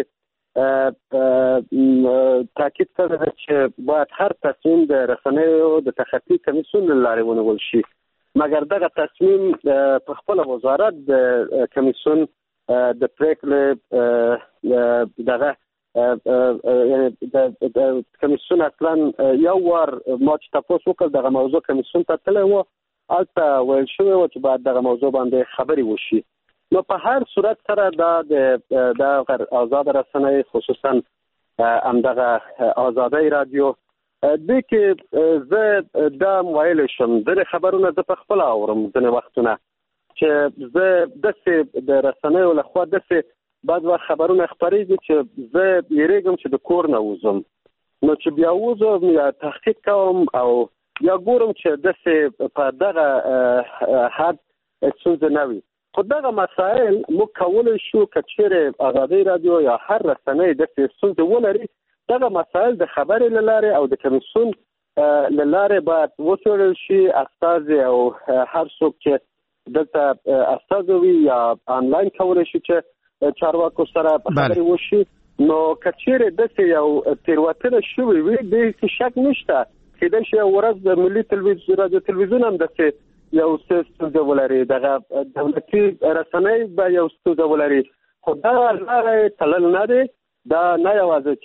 تاکید کړی دی چې باید هر تصمیم د رسنیو د تخطي کمیسیون له لارې ونیول شي، مګر دغه تصمیم په خپله وزارت د کمیسیون د پریکړې دغه یعنی د کمیسیون اصلا یو وار ما چې تاسو وکړ دغه موضوع کمیسیون ته تللی و البته ویل شوی و چې باید دغه موضوع باندې خبرې وشي. نو په هر صورت سره دا د آزاد رسنۍ خصوصا همدغه آزادۍ رادیو دې کې زه دا ویلی شم ځینې خبرونه زه په خپله اورم ځینې وختونه چې زه داسې د رسنیو لخوا داسې بعض وخت خبرونه خپرېږي چې زه یېرېږم چې د کور نه وځم، نو چې بیا وځم یا تحقیق کوم او یا ګورم چې داسې په دغه حد ستونزه نه وي. خو دغه مسایل موږ کولی شو که چیرې آزادۍ رادیو یا هر رسنۍ داسې ستونزې ولري دغه مسایل د خبرې له لارې او د کمیسیون له لارې باید وڅېړل شي. استازي او هر څوک چې دلته استازي وي یا آنلاین کولی شي چې چارواکو سره خبرې وشي. نو که چیرې داسې یو تېروتنه شوې وي دې کې شک نشته، کېدای شي یو ورځ د ملي تلویزیون رادیو تلویزیون هم داسې یو ستونزه ولري، دغه دولتي رسنۍ به یو ستونزه ولري. خو دغه لارې تلل نه دی، دا نه یوازې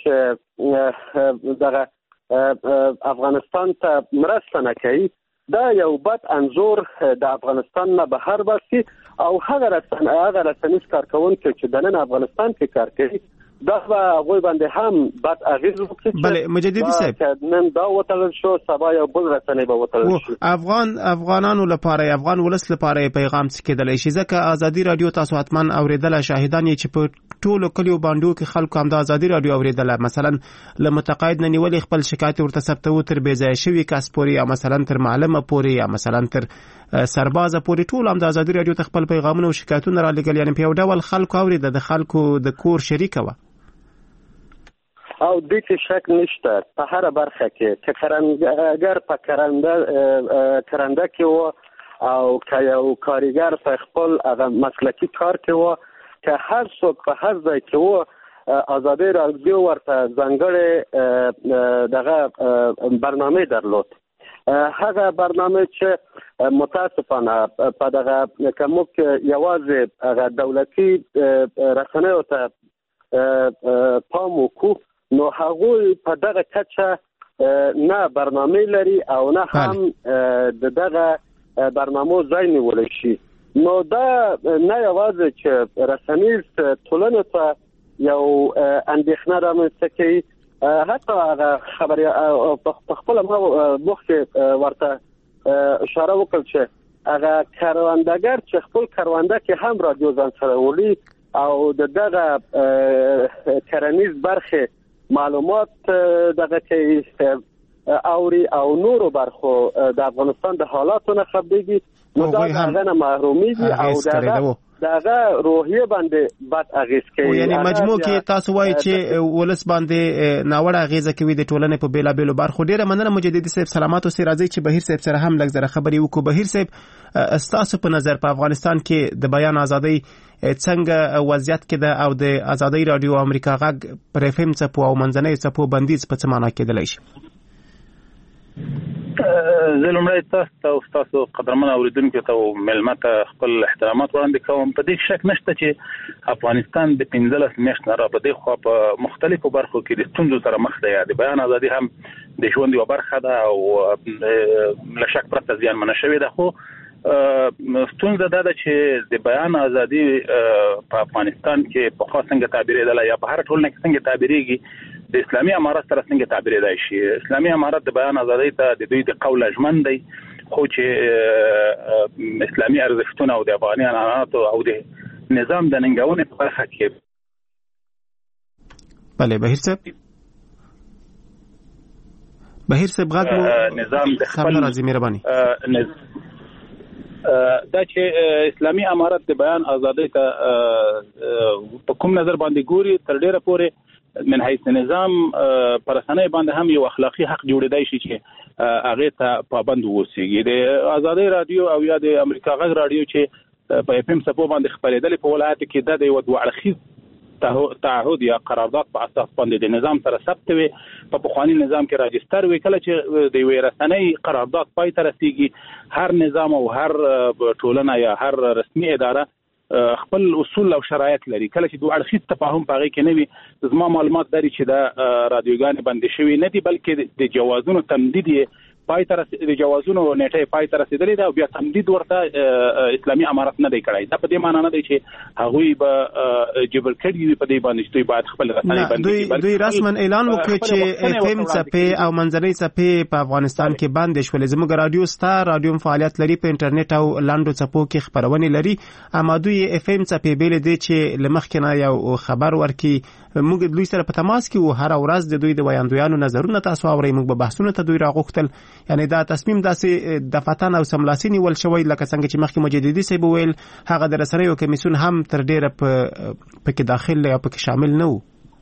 چې دغه افغانستان ته مرسته نه کوي، دا یو بد انځور د افغانستان نه بهر باسي او هغه رسنۍ هغه رسنیز کارکوونکي چې دننه افغانستان کې کار کوي دا به هغوی باندې هم بد اغیز وکړي. بله مجددي صاحب نن دا وتلل شو سبا یو بل رسنۍ به وتلل شي. افغان افغانانو لپاره افغان ولس لپاره پیغام څه کېدلی شي؟ ځکه ازادي رادیو تاسو حتما اوریدله، شاهدان یې چې په ټولو کلیو باندو کې خلکو هم د ازادي رادیو اوریدله، مثلا له متقاعد نه نیولې خپل شکایت ورته ثبتوه تر بې ځایه شوي کس پورې یا مثلا تر معلمه پورې یا مثلا تر سربازه پورې ټول هم د ازادي رادیو ته خپل پیغامونه او شکایتونه را لېږل، یعنې په یو ډول خلکو اوریده، د خلکو د کور شریکه وه او دې کې شک نشته. په هر برخه کې که کرندګر په کرنده کرنده کې و او که یو کارګر په خپل هغه مسلکي کار کې و، که هر څوک په هر ځای کې و، آزادۍ رادیو ورته ځانګړې دغه برنامه درلود. هغه برنامه چې متاسفانه په دغه که موږ یوازې هغه دولتي رسنیو ته پام وکړو نو هغوی په دغه کچه نه برنامه لري او نه هم د دغه برنامو ځای نیولی شي. نو دا نه یوازې چې رسنیز ټولنې ته یو اندېښنه رامنځته کوي، حتی هغه خبرې په خپله ما مخکې ورته اشاره وکړل چې هغه کروندګر چې خپل کرونده کې هم رادیو ځان سره وړي او د دغه کرنیز برخې معلومات دغه کې اوري او نورو برخو د افغانستان د حالاتو نه خبرېږي، نو دا هغه نه محرومیږي او دغه دغه روحیه باندې بد اغیز کوي. یعنی مجموع کې تاسو وایي چې ولس باندې ناوړه اغیزه کوي د ټولنې په بیلابیلو برخو. ډیره مننه مجددي صاحب، سلامات اوسئ. راځئ چې بهیر صاحب سره هم لږ زره خبرې وکړو. بهیر صاحب، ستاسو په نظر په افغانستان کې د بیان ازادۍ څنګه وضعیت کې ده او د آزادۍ رادیو امریکا غږ پر اف ام څپو او منځنۍ څپو بندیز په څه معنا کېدلی شي؟ زه لومړی تاسو ته او ستاسو قدرمن اورېدونکو ته او مېلمه ته خپل احترامات وړاندې کوم. په دې شک نشته چې افغانستان د پنځلس میاشتو نه را په دې خوا په مختلفو برخو کې د ستونزو سره مخ دی. د بیان ازادي هم د ژوند یوه برخه ده او له شک پرته زیانمنه شوې ده، خو ستونزه دا ده چې د بیان ازادي په افغانستان کې پخوا څنګه تعبیرېدله یا په هر ټولنه کې څنګه تعبیرېږي د اسلامي امارت سره څنګه تعبیرېدای شي. اسلامي امارت د بیان ازادۍ ته د دوی د قول ژمن دی، خو چې اسلامي ارزښتونه او د افغاني عنعناتو او د نظام د ننګونې په برخه کې. بله بهیر صاحب، بهیر صاحب غږ مو نظام د خپل راځي مهرباني دا چې اسلامي امارت د بیان ازادۍ ته په کوم نظر باندې ګوري، تر ډیره پورې من حیث نظام پر رسنۍ باندې هم یو اخلاقی حق جوړېدای شي چې هغه ته پابند اوسېږي. د آزادۍ رادیو او یا د امریکا غږ رادیو چې په اف ام څپو باندې خپرېدلې په ولایت کې دا د یو دوه اړخیز تعهد یا قرارداد په اساس باندې د نظام سره ثبت وي، په پخواني نظام کې راجستر وي. کله چې د یوې رسنۍ قرارداد پای ته رسیږي، هر نظام او هر ټولنه یا هر رسمي اداره خپل اصول او شرایط لري. کله چې دوه اړخیز تفاهم پغې کې نه وي زما معلومات لري چې دا رادیوګانې بندې شوي نه دي بلکې د جوازونو تمدید یې پای تر د جوازونو نیټه پای تر رسیدلې ده او بیا تمدید ورته اسلامي امارت نه دی کړی. دا په دې معنی نه دی چې هغوی به جبر کړي په دې باندې چې باید خپل رسنۍ بندي. دوی دوی رسما اعلان وکړ چې اف ام صفحې او منځنۍ صفحې په افغانستان کې بند شولې. زموږ رادیو ستا رادیو فعالیت لري په انټرنیټ او لاندو صفحو کې خبرونه لري، اما دوی اف ام صفحې بیل دي چې لمخکې نه یو خبر ورکي. موږ دوی سره په تماس کې وو، هر ورځ د دوی د ویاندویانو نظرونه تاسو اورئ، موږ به بحثونه ته دوی راغوښتل. یعنی دا تصمیم داسې دفتن او سملاسي نیول شوی لکه څنګه چې مخکې مجددي صاحب ویل هغه د رسنیو کمیسیون هم تر ډیره په کې داخل یا په کې شامل نه وو.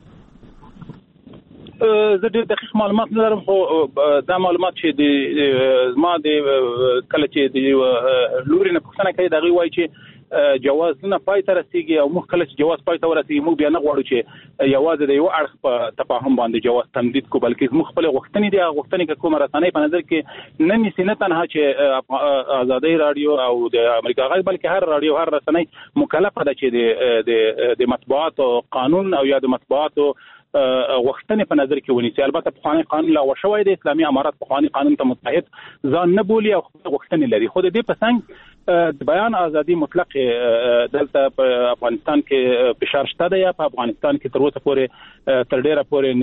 زه ډېر دقیق معلومات نه لرم، خو دا معلومات چې د ما د کله چې د لوري نه پوښتنه کوي دغه وایي چې جوازونه پای ته رسیږي او موږ کله چې جواز پای ته ورسیږي موږ بیا نه غواړو چې یوازې د یو اړخ په تفاهم باندې جواز تمدید کو، بلکې موږ خپل غوښتنې دي غوښتنې کې کومه رسنۍ په نظر کې نه نیسي، نه تنها چې آزادۍ رادیو او د امریکا غږ بلکې هر رادیو هر رسنۍ مکلفه ده چې د د مطبوعاتو قانون او یا د مطبوعاتو غوښتنې په نظر کې ونیسي. البته پخوانی قانون لا وشوی د اسلامي امارات پخوانی قانون ته متحد ځان نه بولي او غوښتنې لري، خو د دې په څنګ د بیان ازادي مطلق دلته په افغانستان کې فشار شته دی. په افغانستان کې تر اوسه پورې تر ډیره پورې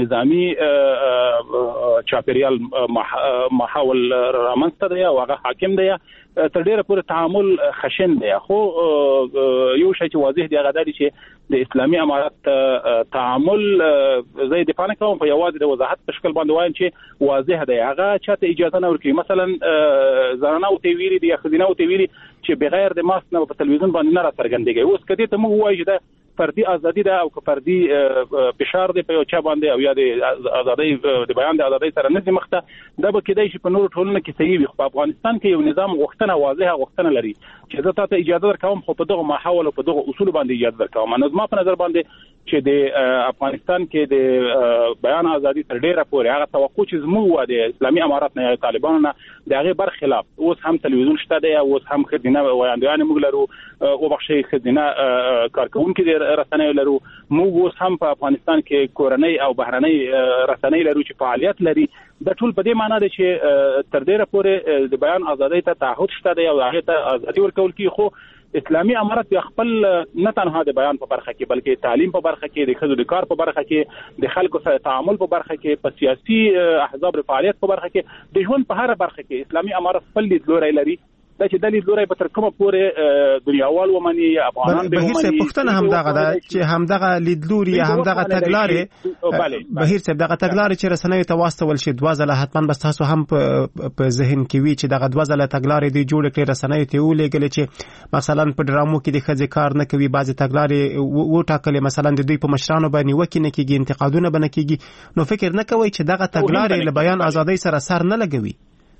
نظامی چاپیریال ماحول رامنځته دی او هغه حاکم دی، تر ډیره پورې تعامل خشن دی. خو یو شی چې واضح دی هغه دی چې د اسلامي امارات تعامل زه دفاع نه کوم، په یوازې د وضاحت په شکل باندې وایم چې واضح دی. هغه چاته اجازه نه ورکوي، مثلا زنانه او تی ویلي دي یا ښځینه او تی ویلي چې بغیر د ماسک نه په تلویزیون باندې نه راڅرګندېږي. اوس کدی ته موږ وایو چې دا فردي ازادي ده او که فردي فشار دی په یو چا باندې او یا د ازادۍ د بیان د ازادۍ سره نه مخته، دا به کېدای شي په نورو ټولنو کې صحیح وي. خو په افغانستان کې یو نظام غوښتنه واضحه غوښتنه لري چې زه تاسو اجازه درکوم، خو په دغه ماحول او په دغه اصول باندې اجازه درکوم. نو زما په نظر باندې چې د افغانستان کې د بیان ازادي تر ډیره پورې هغه توقع چې زموږ د اسلامي امارات نه یا طالبانو نه د هغه برخلاف اوس هم تلویزیون شته دی، اوس هم خدینه ویاندویان موږ لرو او بخښي خدینه کارکونکو د رسنیو لرو، موږ اوس هم په افغانستان کې کورنۍ او بهرنۍ رسنۍ لرو چې فعالیت لري. د ټول په دې معنی ده چې تر ډیره پورې د بیان ازادۍ ته تعهد شته دی او هغه ته ازادي ورکول کی. خو اسلامي امارت خپل نه تنها د بیان په برخه کې بلکې تعلیم په برخه کې، د ښځو د کار په برخه کې، د خلکو سره تعامل په برخه کې، په سیاسي احزاب د فعالیت په برخه کې، د ژوند په هر برخه کې اسلامي امارت خپل لیدلوری لري. دا چې د لیدلوری په تر کومه پورې دنیاوال ومني یا افغانان به ومني. بهیر پښتنه هم دغه ده چې هم دغه لیدلوري هم دغه تګلارې بهیر صاحب دغه تګلارې چې رسنیو ته واستول شي دوه ځله حتمان بس تاسو هم په ذهن کې وي چې دغه دوه ځله تګلارې دی جوړ کړي رسنیو ته ولېږل چې مثلا په ډرامو کې د ښځې کار نه کوي، بعضې تګلارې وټاکلې مثلا د دوی په مشرانو باندې نیوکې نه کېږي، انتقادونه به نه کېږي. نو فکر نه کوئ چې دغه تګلارې له بیان ازادۍ سره سر نه لګوي؟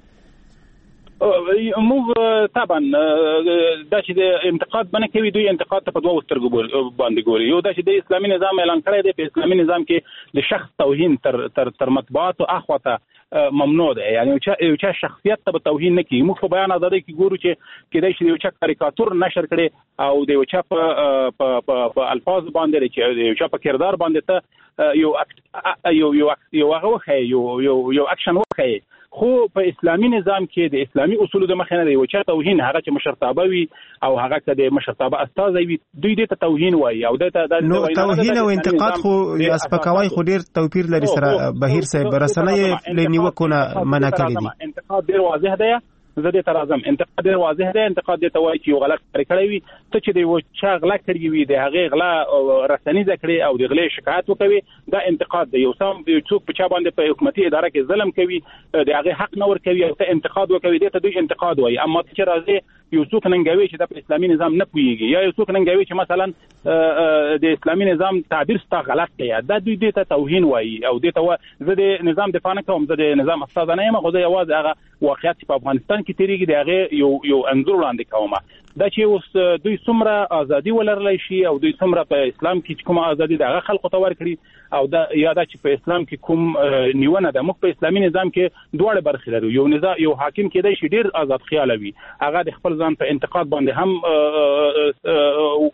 موږ طبعا دا چې د انتقاد باندې کوي، دوی انتقاد ته په دوه سترګو باندې ګوري. یو دا چې د اسلامي نظام اعلان کړی دی، په اسلامي نظام کې د شخص توهین تر تر تر مطبوعاتو اخواته ممنوع ده، یعنی یو چا شخصیت ته توهین نه کوي. موږ په بیان ازادۍ کې ګورو چې کېدای شي یو چا کاریکاتور نشر کړي او د یو چا په په الفاظ باندې چې یو چا په کردار باندې ته یو یو یو یو هغه وخی یو یو یو اکشن وخی. خو په اسلامي نظام کې د اسلامي اصولو د مخه نه دی چې توهین هغه چې مشرتابه وي او هغه چې د مشرتابه استازي وي دوی دې ته توهین وایي او د نو توهین او انتقاد خو یا سپکاوی خو ډیر توپیر لري سره. بهیر صاحب رسنۍ لنیوکونه منع کړی دي. انتقاد ډیر واضح دی، زه دې تر اعظم انتقاد ډیر واضح دی. انتقاد دې ته وایي چې یو غلط کار کړی وي، ته چې دی و چا غلا کړی وي د هغه غلا رسنۍ ذکرې او د غلې شکایت وکوي، دا انتقاد دی. یو سم څوک په چا باندې په حکومتي اداره کې ظلم کوي، د هغه حق نه ورکوي او ته انتقاد وکوي، دې ته دوی انتقاد وایي. اما چې راځي یو څوک ننګوي چې د اسلامي نظام نه پوهیږي یا یو څوک ننګوي چې مثلا د اسلامي نظام تعبیر ستا غلط دی، دا دوی دې ته توهین وایي او دې ته زه د نظام دفاع نه کوم، زه د نظام استاد نه یم، خو زه یوازې هغه واقعیت په افغانستان کې تیریږي د هغه یو یو انځور وړاندې کوم. دا چې اوس دوی څومره ازادي ولرلی شي او دوی څومره په اسلام کې کومه ازادي د هغه خلکو ته ورکړي او دا یا دا چې په اسلام کې کوم نیونه ده. موږ په اسلامي نظام کې دواړه برخې لرو. یو نظام یو حاکم کېدای شي ډیر آزاد خیال وي، هغه د خپل ځان په انتقاد باندې هم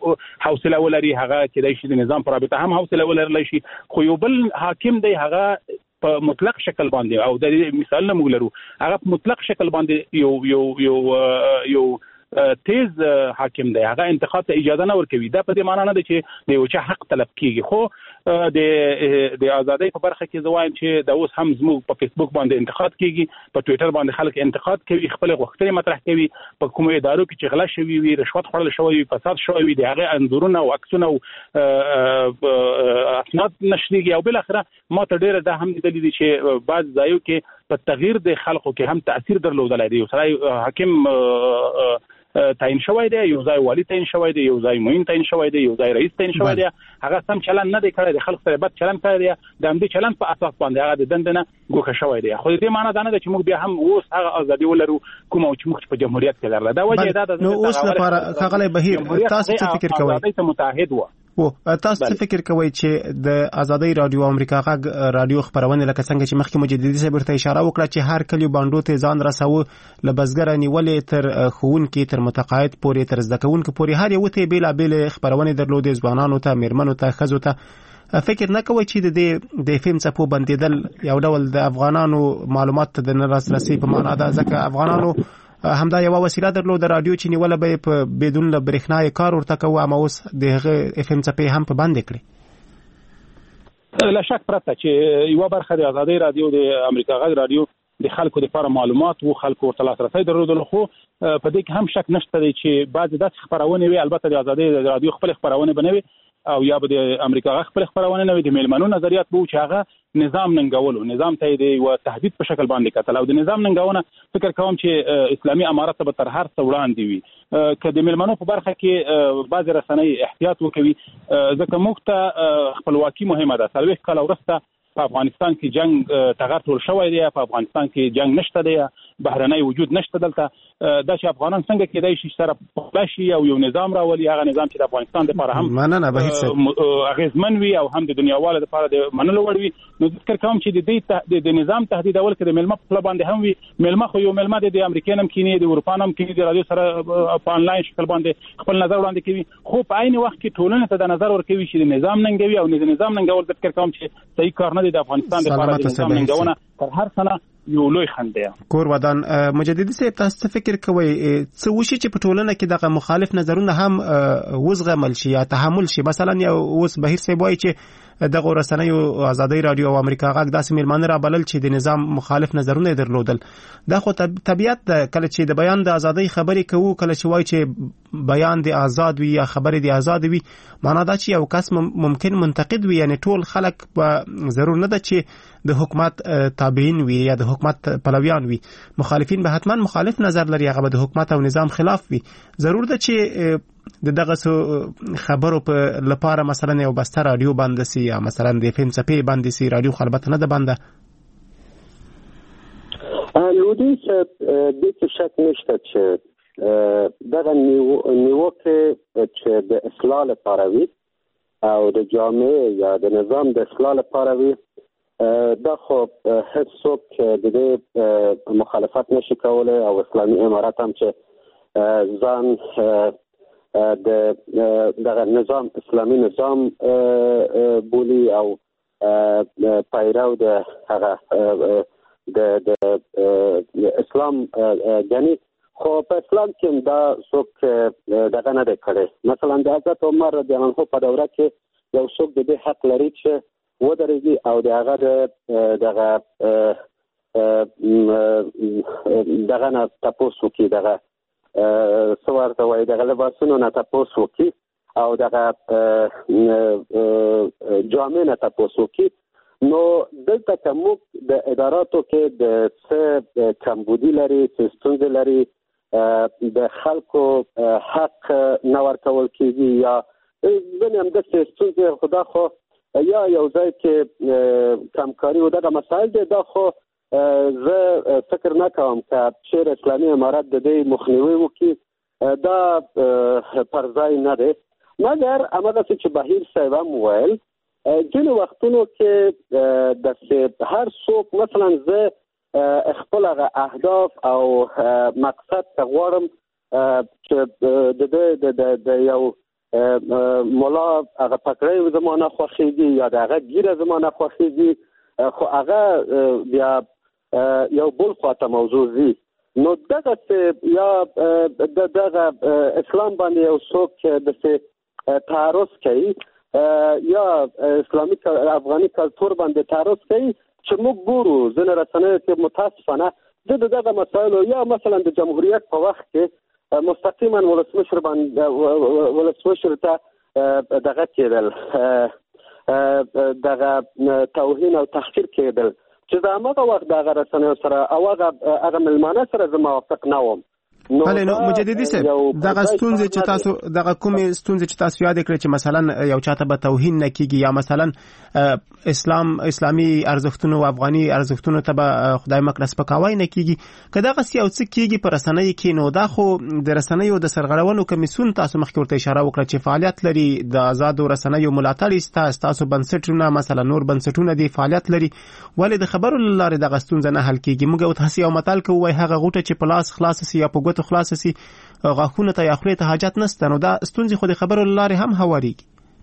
حوصله ولري هغه چې د شي د نظام پر رابطه هم حوصله ولرلی شي خو یو بل حاکم دی هغه په مطلق شکل باندې او د مثال نه موږ لرو هغه په مطلق شکل باندې یو یو یو یو تیز حاکم دی هغه انتخاب ته اجازه نه ورکوي دا په دې معنی نه ده چې د یو چا حق طلب کیږي خو د د ازادۍ په برخه کې زوایم چې د اوس هم زموږ په فیسبوک باندې انتقاد کیږي په ټوئیټر باندې خلک انتقاد کوي خپل غوښتنې مطرح کوي په کومو ادارو کې چې غلا شوی وي رشوت خوړل شوی وي فساد شوی وي د هغه انځورونه او عکسونه او اسناد نشریږي او بل اخره ما ته ډیره دا هم دلیل دي چې بعض ځایو کې په تغییر د خلکو کې هم تاثیر درلودلای دی سره حاکم تعین شوی دی یو ځای والی تعین شوی دی یو ځای معین تعین شوی دی یو ځای رئیس تعین شوی دی هغه سم چلن نه دی کړی د خلک سره بد چلن کړی دی د همدې چلن په اساس باندې هغه د دندنه ګوښه شوی دی خو دې معنی دا نه ده چې موږ بیا هم اوس هغه ازادي ولرو کوم او چې موږ په جمهوریت کې درلوده دا وجه دا ده نو اوس لپاره خغلی بهیر تاسو څه فکر کوئ ازادي ته متحد و او تاسو څه فکر کوئ چې د ازادي رادیو امریکا غږ رادیو خبرونه لکه څنګه چې مخکې مجددي صاحب ته اشاره وکړه چې هر کلی باندې ته ځان رساو لبزګر نیولې تر خون کې تر متقاعد پورې تر زده کوونکو پورې هر یو ته بیل بیل خبرونه درلودې ځوانانو ته میرمنو ته خزو ته فکر نه کوي چې د د فهم څپو بندیدل یو ډول د افغانانو معلومات د نرسرسي په معنا ده ځکه افغانانو همدا یو وسیله درلود رادیو چې نیول به په بدون له برېښناي کار ورته کوه اما اوس دغه اف ام څپې هم په باندې کړی لا شک پرته چې یو برخه د ازادي رادیو د امریکا غږ رادیو د خلکو لپاره معلومات او خلکو ورته لاسرسي درلودل خو په دې کې هم شک نشته چې بعض د خبرونه وي البته د ازادي رادیو خپل خبرونه بنوي او یا به د امریکا غږ خپل خبرونه نه وي د میلمنو نظریات بو چې هغه نظام ننګولو نظام ته دی او تهدید په شکل باندې کتل او د نظام ننګونه فکر کوم چې اسلامي امارات به تر هر څه وړاندې وي که د میلمنو په برخه کې بعض رسنۍ احتیاط وکوي ځکه موږ ته خپلواکي مهمه ده څلوېښت کاله وروسته په افغانستان کې جنگ تغیر ټول شوی دی په افغانستان کې جنگ نشته دی بهرنۍ وجود نشته دلته دا چې افغانان څنګه کېدای شي سره پخلاشي او یو نظام راولي هغه نظام چې د افغانستان لپاره هم مننه به اغیزمن وي او هم د دنیاوالو لپاره د منلو وړ وي نو ذکر کوم چې د دې د نظام تهدید اول کې د ملما په باندې هم وي ملما خو یو ملما د امریکا نم کینی د اروپا نم کینی د رادیو سره په انلاین شکل باندې خپل نظر وړاندې کوي خو په عین وخت کې ټولنه ته د نظر ورکوي چې د نظام ننګوي او د نظام ننګول ذکر کوم چې صحیح کار نه دی د افغانستان لپاره د نظام ننګونه تر هر څه یو لوی خنده کور ودان مجددي صاحب تاسو فکر کوئ څه وشي چې په ټولنه کې دغه مخالف نظرونه هم وزغمل شي یا تحمل شي مثلا یو اوس بهیر صاحب وایي چې دغه رسنیو ازادي رادیو او امریکا غږ داسې میلمانه را بلل چې د نظام مخالف نظرونه درلودل دا خو طبيعت ده کله چې د بیان د ازادي خبرې کوو کله چې وایي چې بیان د آزاد وي یا خبرې د آزاد وي معنا دا چې یو کس ممکن منتقد وي یعنی ټول خلک به ضرور نه ده چې د حکومت تابعین وي یا د حکومت پلویان وي مخالفین به حتما مخالف نظر لري هغه د حکومت او نظام خلاف وي ضرور ده چې د دغه خبرو په لپاره مثلا یو بسته رادیو بند سي یا مثلا د فهم څپې بند سي رادیو خلبت نه ده بنده لودي چې د څه شک نشته چې دغه نیوکه چې د اصلاح لپاره وي او د جامعه یا د نظام د اصلاح لپاره وي دا خو هیڅ څوک د دې مخالفت نشي کولای او اسلامي امارات هم چې ځان د دغه نظام اسلامي نظام بولی او پیرو د هغه د اسلام غني خو په اسلام کې دا څوک دغه نه دی کړی مثلا د حضرت عمر رضی الله عنه په دوره کې یو څوک د دې حق لري چې ودرېږي او د هغه دغه دغه نه تاسو کې دغه سوار ته وایي دغه لباسونو نه تاسو کې او دغه جامې نه تاسو کې نو دلته کوم د اداراتو کې د څه کمبودي لري چې ستونزې لري د خلکو حق نه ورکول کېږي یا بنه هم د ستونزې خدا خو یا یو ځای کې کمکاري و دغه مسائل دي دا خو زه فکر نه کوم چې چیر اسلامي امارات د دې مخنیوي وکړي دا پر ځای نه دی مګر هغه چې بهیر صاحب هم وویل ځینې وختونو کې د هر څوک مثلا زه خپل هغه اهداف او مقصد ته غواړم چې د د یو مولا هغه پکړې زمانه خوښيږي یا دغه ګیره زمانه خوښيږي خو هغه بیا یو بل خواته موضوع دي. نو دغه یا دغه اسلام باندې یو څوک د تعرض کوي یا اسلامي افغاني کلتور باندې تعرض کوي چې موږ ګورو ځینې رسنیو کې متاسفانه د دغه مسایلو یا مثلا د جمهوریت په وخت کې مستقیما ولسمشر باندې ولسمشر ته دغه کېدل دغه توهین او تحقیر کېدل چې دا هغه وخت دغه رسنیو سره او هغه هغه ملمانه سره زه موافق نه وم. بله نو مجددي صاحب دغه ستونزې چې تاسو دغه کومې ستونزې چې تاسو یاد کړئ چې مثلا یو چاته به توهین نه کیږي یا مثلا اسلام اسلامي ارزښتونه او افغاني ارزښتونه ته به خدای مکړه سپکاوی نه کیږي که دغه یو څه کیږي په رسنۍ کې نو دا خو د رسنیو د سرغړونو کمیسیون تاسو مخکې ورته اشاره وکړه چې فعالیت لري د آزادو رسنیو ملاتړ تاسو تاسو بنسټونه مثلا نور بنسټونه دي فعالیت لري ولې د خبرو لاره دغه ستونزه نه حل کیږي. موږ او تاسو یو متل کوي هغه غوټه چې پلاس خلاص سي یا په خلاص سي غاښونه ته یا خولې ته حاجت نشته نو دا ستونزې خو د خبرو لارې هم هواريږي.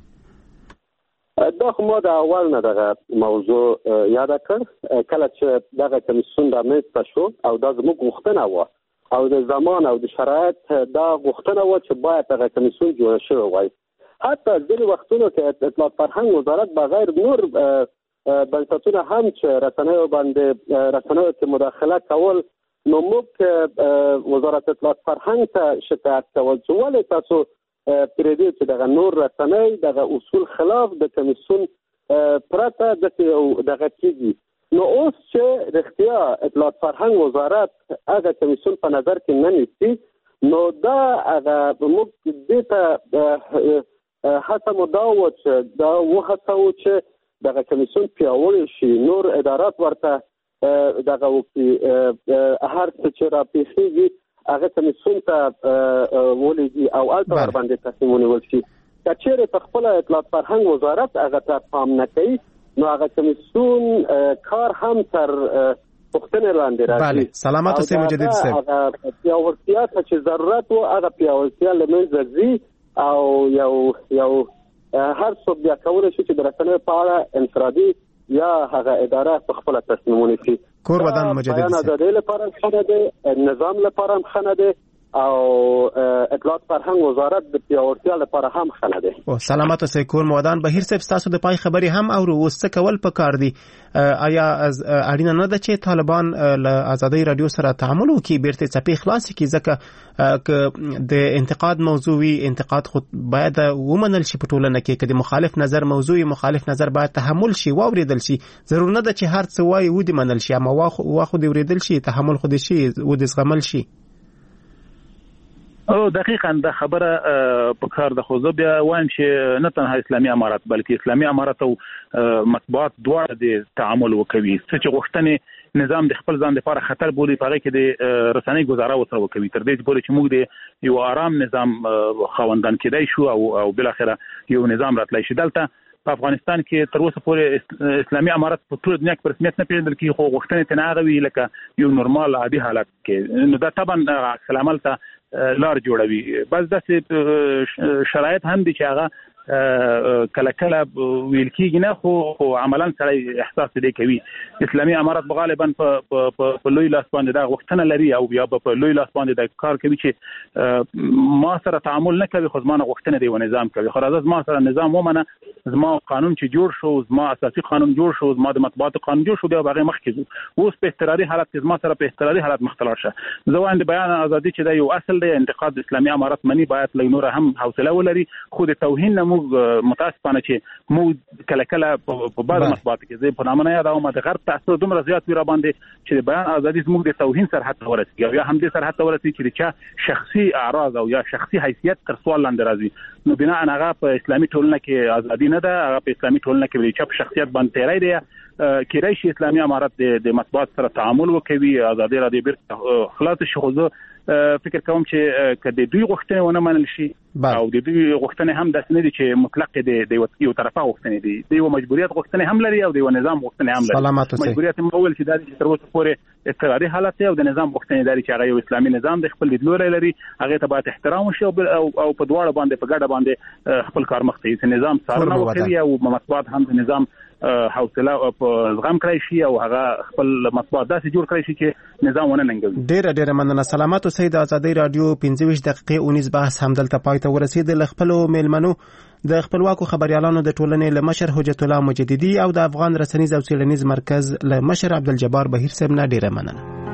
دا خو ما د اول نه دغه موضوع یاد کړ کله چې دغه کمیسیون د منځ شو او دا زموږ غوښتنه و او د زمان او د شرایط دا غوښتنه و چې باید دغه کمیسیون جوړ شي وای. حتی ځینې وختونو کې اطلاعات فرهنګ وزارت بغیر نور بنسټونه هم چې رسنیو باندې رسنیو کې مداخله کول نو موږ وزارت اطلاعات فرهنګ ته شکایت کول چې ولې تاسو پرېږدئ چې دغه نور رسنۍ دغه اصول خلاف د کمیسیون پرته دغه دغه کېږي. نو اوس چې رښتیا اطلاعات فرهنګ وزارت هغه کمیسیون په نظر کې نه نیسي نو دا هغه موږ دې ته هڅه مو دا وه چې دا وهڅوو چې دغه کمیسیون پیاوړی شي نور ادارات ورته دغه وکړي هر څه چې راپېښېږي هغه کمیسیون ته ولیږي او هلته ورباندې تصمیم ونیول شي. که چیرې په خپله اطلاعات فرهنګ وزارت هغه ته پام نه کوي نو هغه کمیسیون کار هم تر پوښتنې لاندې راځي. بله سلامت اوسئ مجدد صاحب. هغه پیاوړتیا ته چې ضرورت و هغه پیاوړتیا له منځه ځي او یو یو هر څوک بیا کولی شي چې د رسنیو په اړه انفرادي یا هغه اداره په خپل تصمیم ونیسي. کور ودان مجدد صاحب د دې لپاره خنه ده نظام لپاره خنه ده او اطلاعات فرهنګ وزارت د پیاوړتیا لپاره هم خنه ده. او سلامت اوسئ کور مودان بهیر صاحب تاسو د پای خبري هم او اوس څه کول پکار دي آیا اړینه نه ده چې طالبان له آزادۍ رادیو سره تعامل وکړي بیرته چپی خلاص کړي ځکه د انتقاد موضوعي انتقاد خود باید ومنل شي په ټولنه کې کله مخالف نظر موضوعي مخالف نظر باید تحمل شي واوریدل شي ضرور نه ده چې هر څه وایي ودی منل شي اما واخو دی وریدل شي تحمل خود شي ودی زغمل شي. او دقیقاً دا خبره په کار د خو بیا وایم چې نه تنها اسلامي امارات بلکې اسلامي امارات او مطبوعات دواړه د تعامل وکوي چې غوښتنې نظام د خپل ځان لپاره خطر بولي په هغه کې د رسنۍ گزاره وسره وکوي تر دې پورې چې موږ د یو آرام نظام خاوندان کېدای شو او او بل اخره یو نظام راتلای شي. دلته په افغانستان کې تر اوسه پورې اسلامي امارات په ټول دنیا کې په رسمیت نه پیژندل کېږي خو غوښتنې ترې هغه وي لکه یو نورمال عادي حالت کې نو دا طبعا عکس العمل ته لار جوړوي. بس داسې شرایط هم دي چې هغه کله کله ویل کېږي نه خو خو عملاً سړی احساس دې کوي. اسلامي امارات غالبا په لوی لاس باندې دا غوښتنه لري او بیا په لوی لاس باندې دا کار کوي چې ما سره تعامل نه کوي خو زما غوښتنه دی و نظام کوي خو راځه زما سره نظام ومنه زما قانون چې جوړ شو زما اساسي قانون جوړ شو زما د مطبوعاتو قانون جوړ شو بیا هغه مخ کېږي اوس په اضطراري حالت کې زما سره په اضطراري حالت مختلف شه. زه وایم د بیان ازادي چې دا یو اصل دی انتقاد اسلامي امارات منی باید لنور هم حوصله ولري خو د توهین نه متاسفانه چې مو کله کله په بعض مطبوعات کې زه په نامه نه یادوم د غرب تاثیر دومره زیات وي را باندې چې د بیان ازادي زموږ د توهین سرحد ته ورسېږي یا هم د سرحد ته ورسېږي چې چا شخصي اعراض او یا شخصي حیثیت تر سوال لاندې راځي نو بنا هغه په اسلامي ټولنه کې ازادي نه ده هغه په اسلامي ټولنه کې د چا شخصیت باندې تیری دی کېدای شي اسلامي امارات د مطبوعات سره تعامل وکوي ازادي رادیو بیرته خلاص شي خو زه فکر کوم چې کله دوی غوښتنه ونه منل شي او د دې غوښتنې هم داسې نه دي چې مطلق دي د یو طرفه غوښتنې دي د یو مجبوریت غوښتنې هم لري او د یو نظام غوښتنې هم لري. مجبوریت مول چې د تر اوسه پورې اضطراري حالت او د نظام غوښتنې لري چې هغه یو اسلامي نظام د خپل لیدلوري لري هغه ته باید احترام وشي او په دواړه باندې په ګډه باندې خپل کار مخ ته یوسي. نظام څارنه وکړي او مطبوعات هم د نظام حوصله په زغم کړی شي او هغه خپل مطبوعات داسې جوړ کړی شي چې نظام ونه ننګوي. ډېر ډېر مننه. سلامات اوسئ. د ازادۍ رادیو پنځه ویشت دقیقې اونیز بحث همدلته پای ته ورسید. له خپلو میلمنو د خپلواکو خبريالانو د ټولنې له مشر حجت الله مجددي او د افغان رسنیز او څېړنیز مرکز له مشر عبدالجبار بهیر صاحب نه ډېره مننه.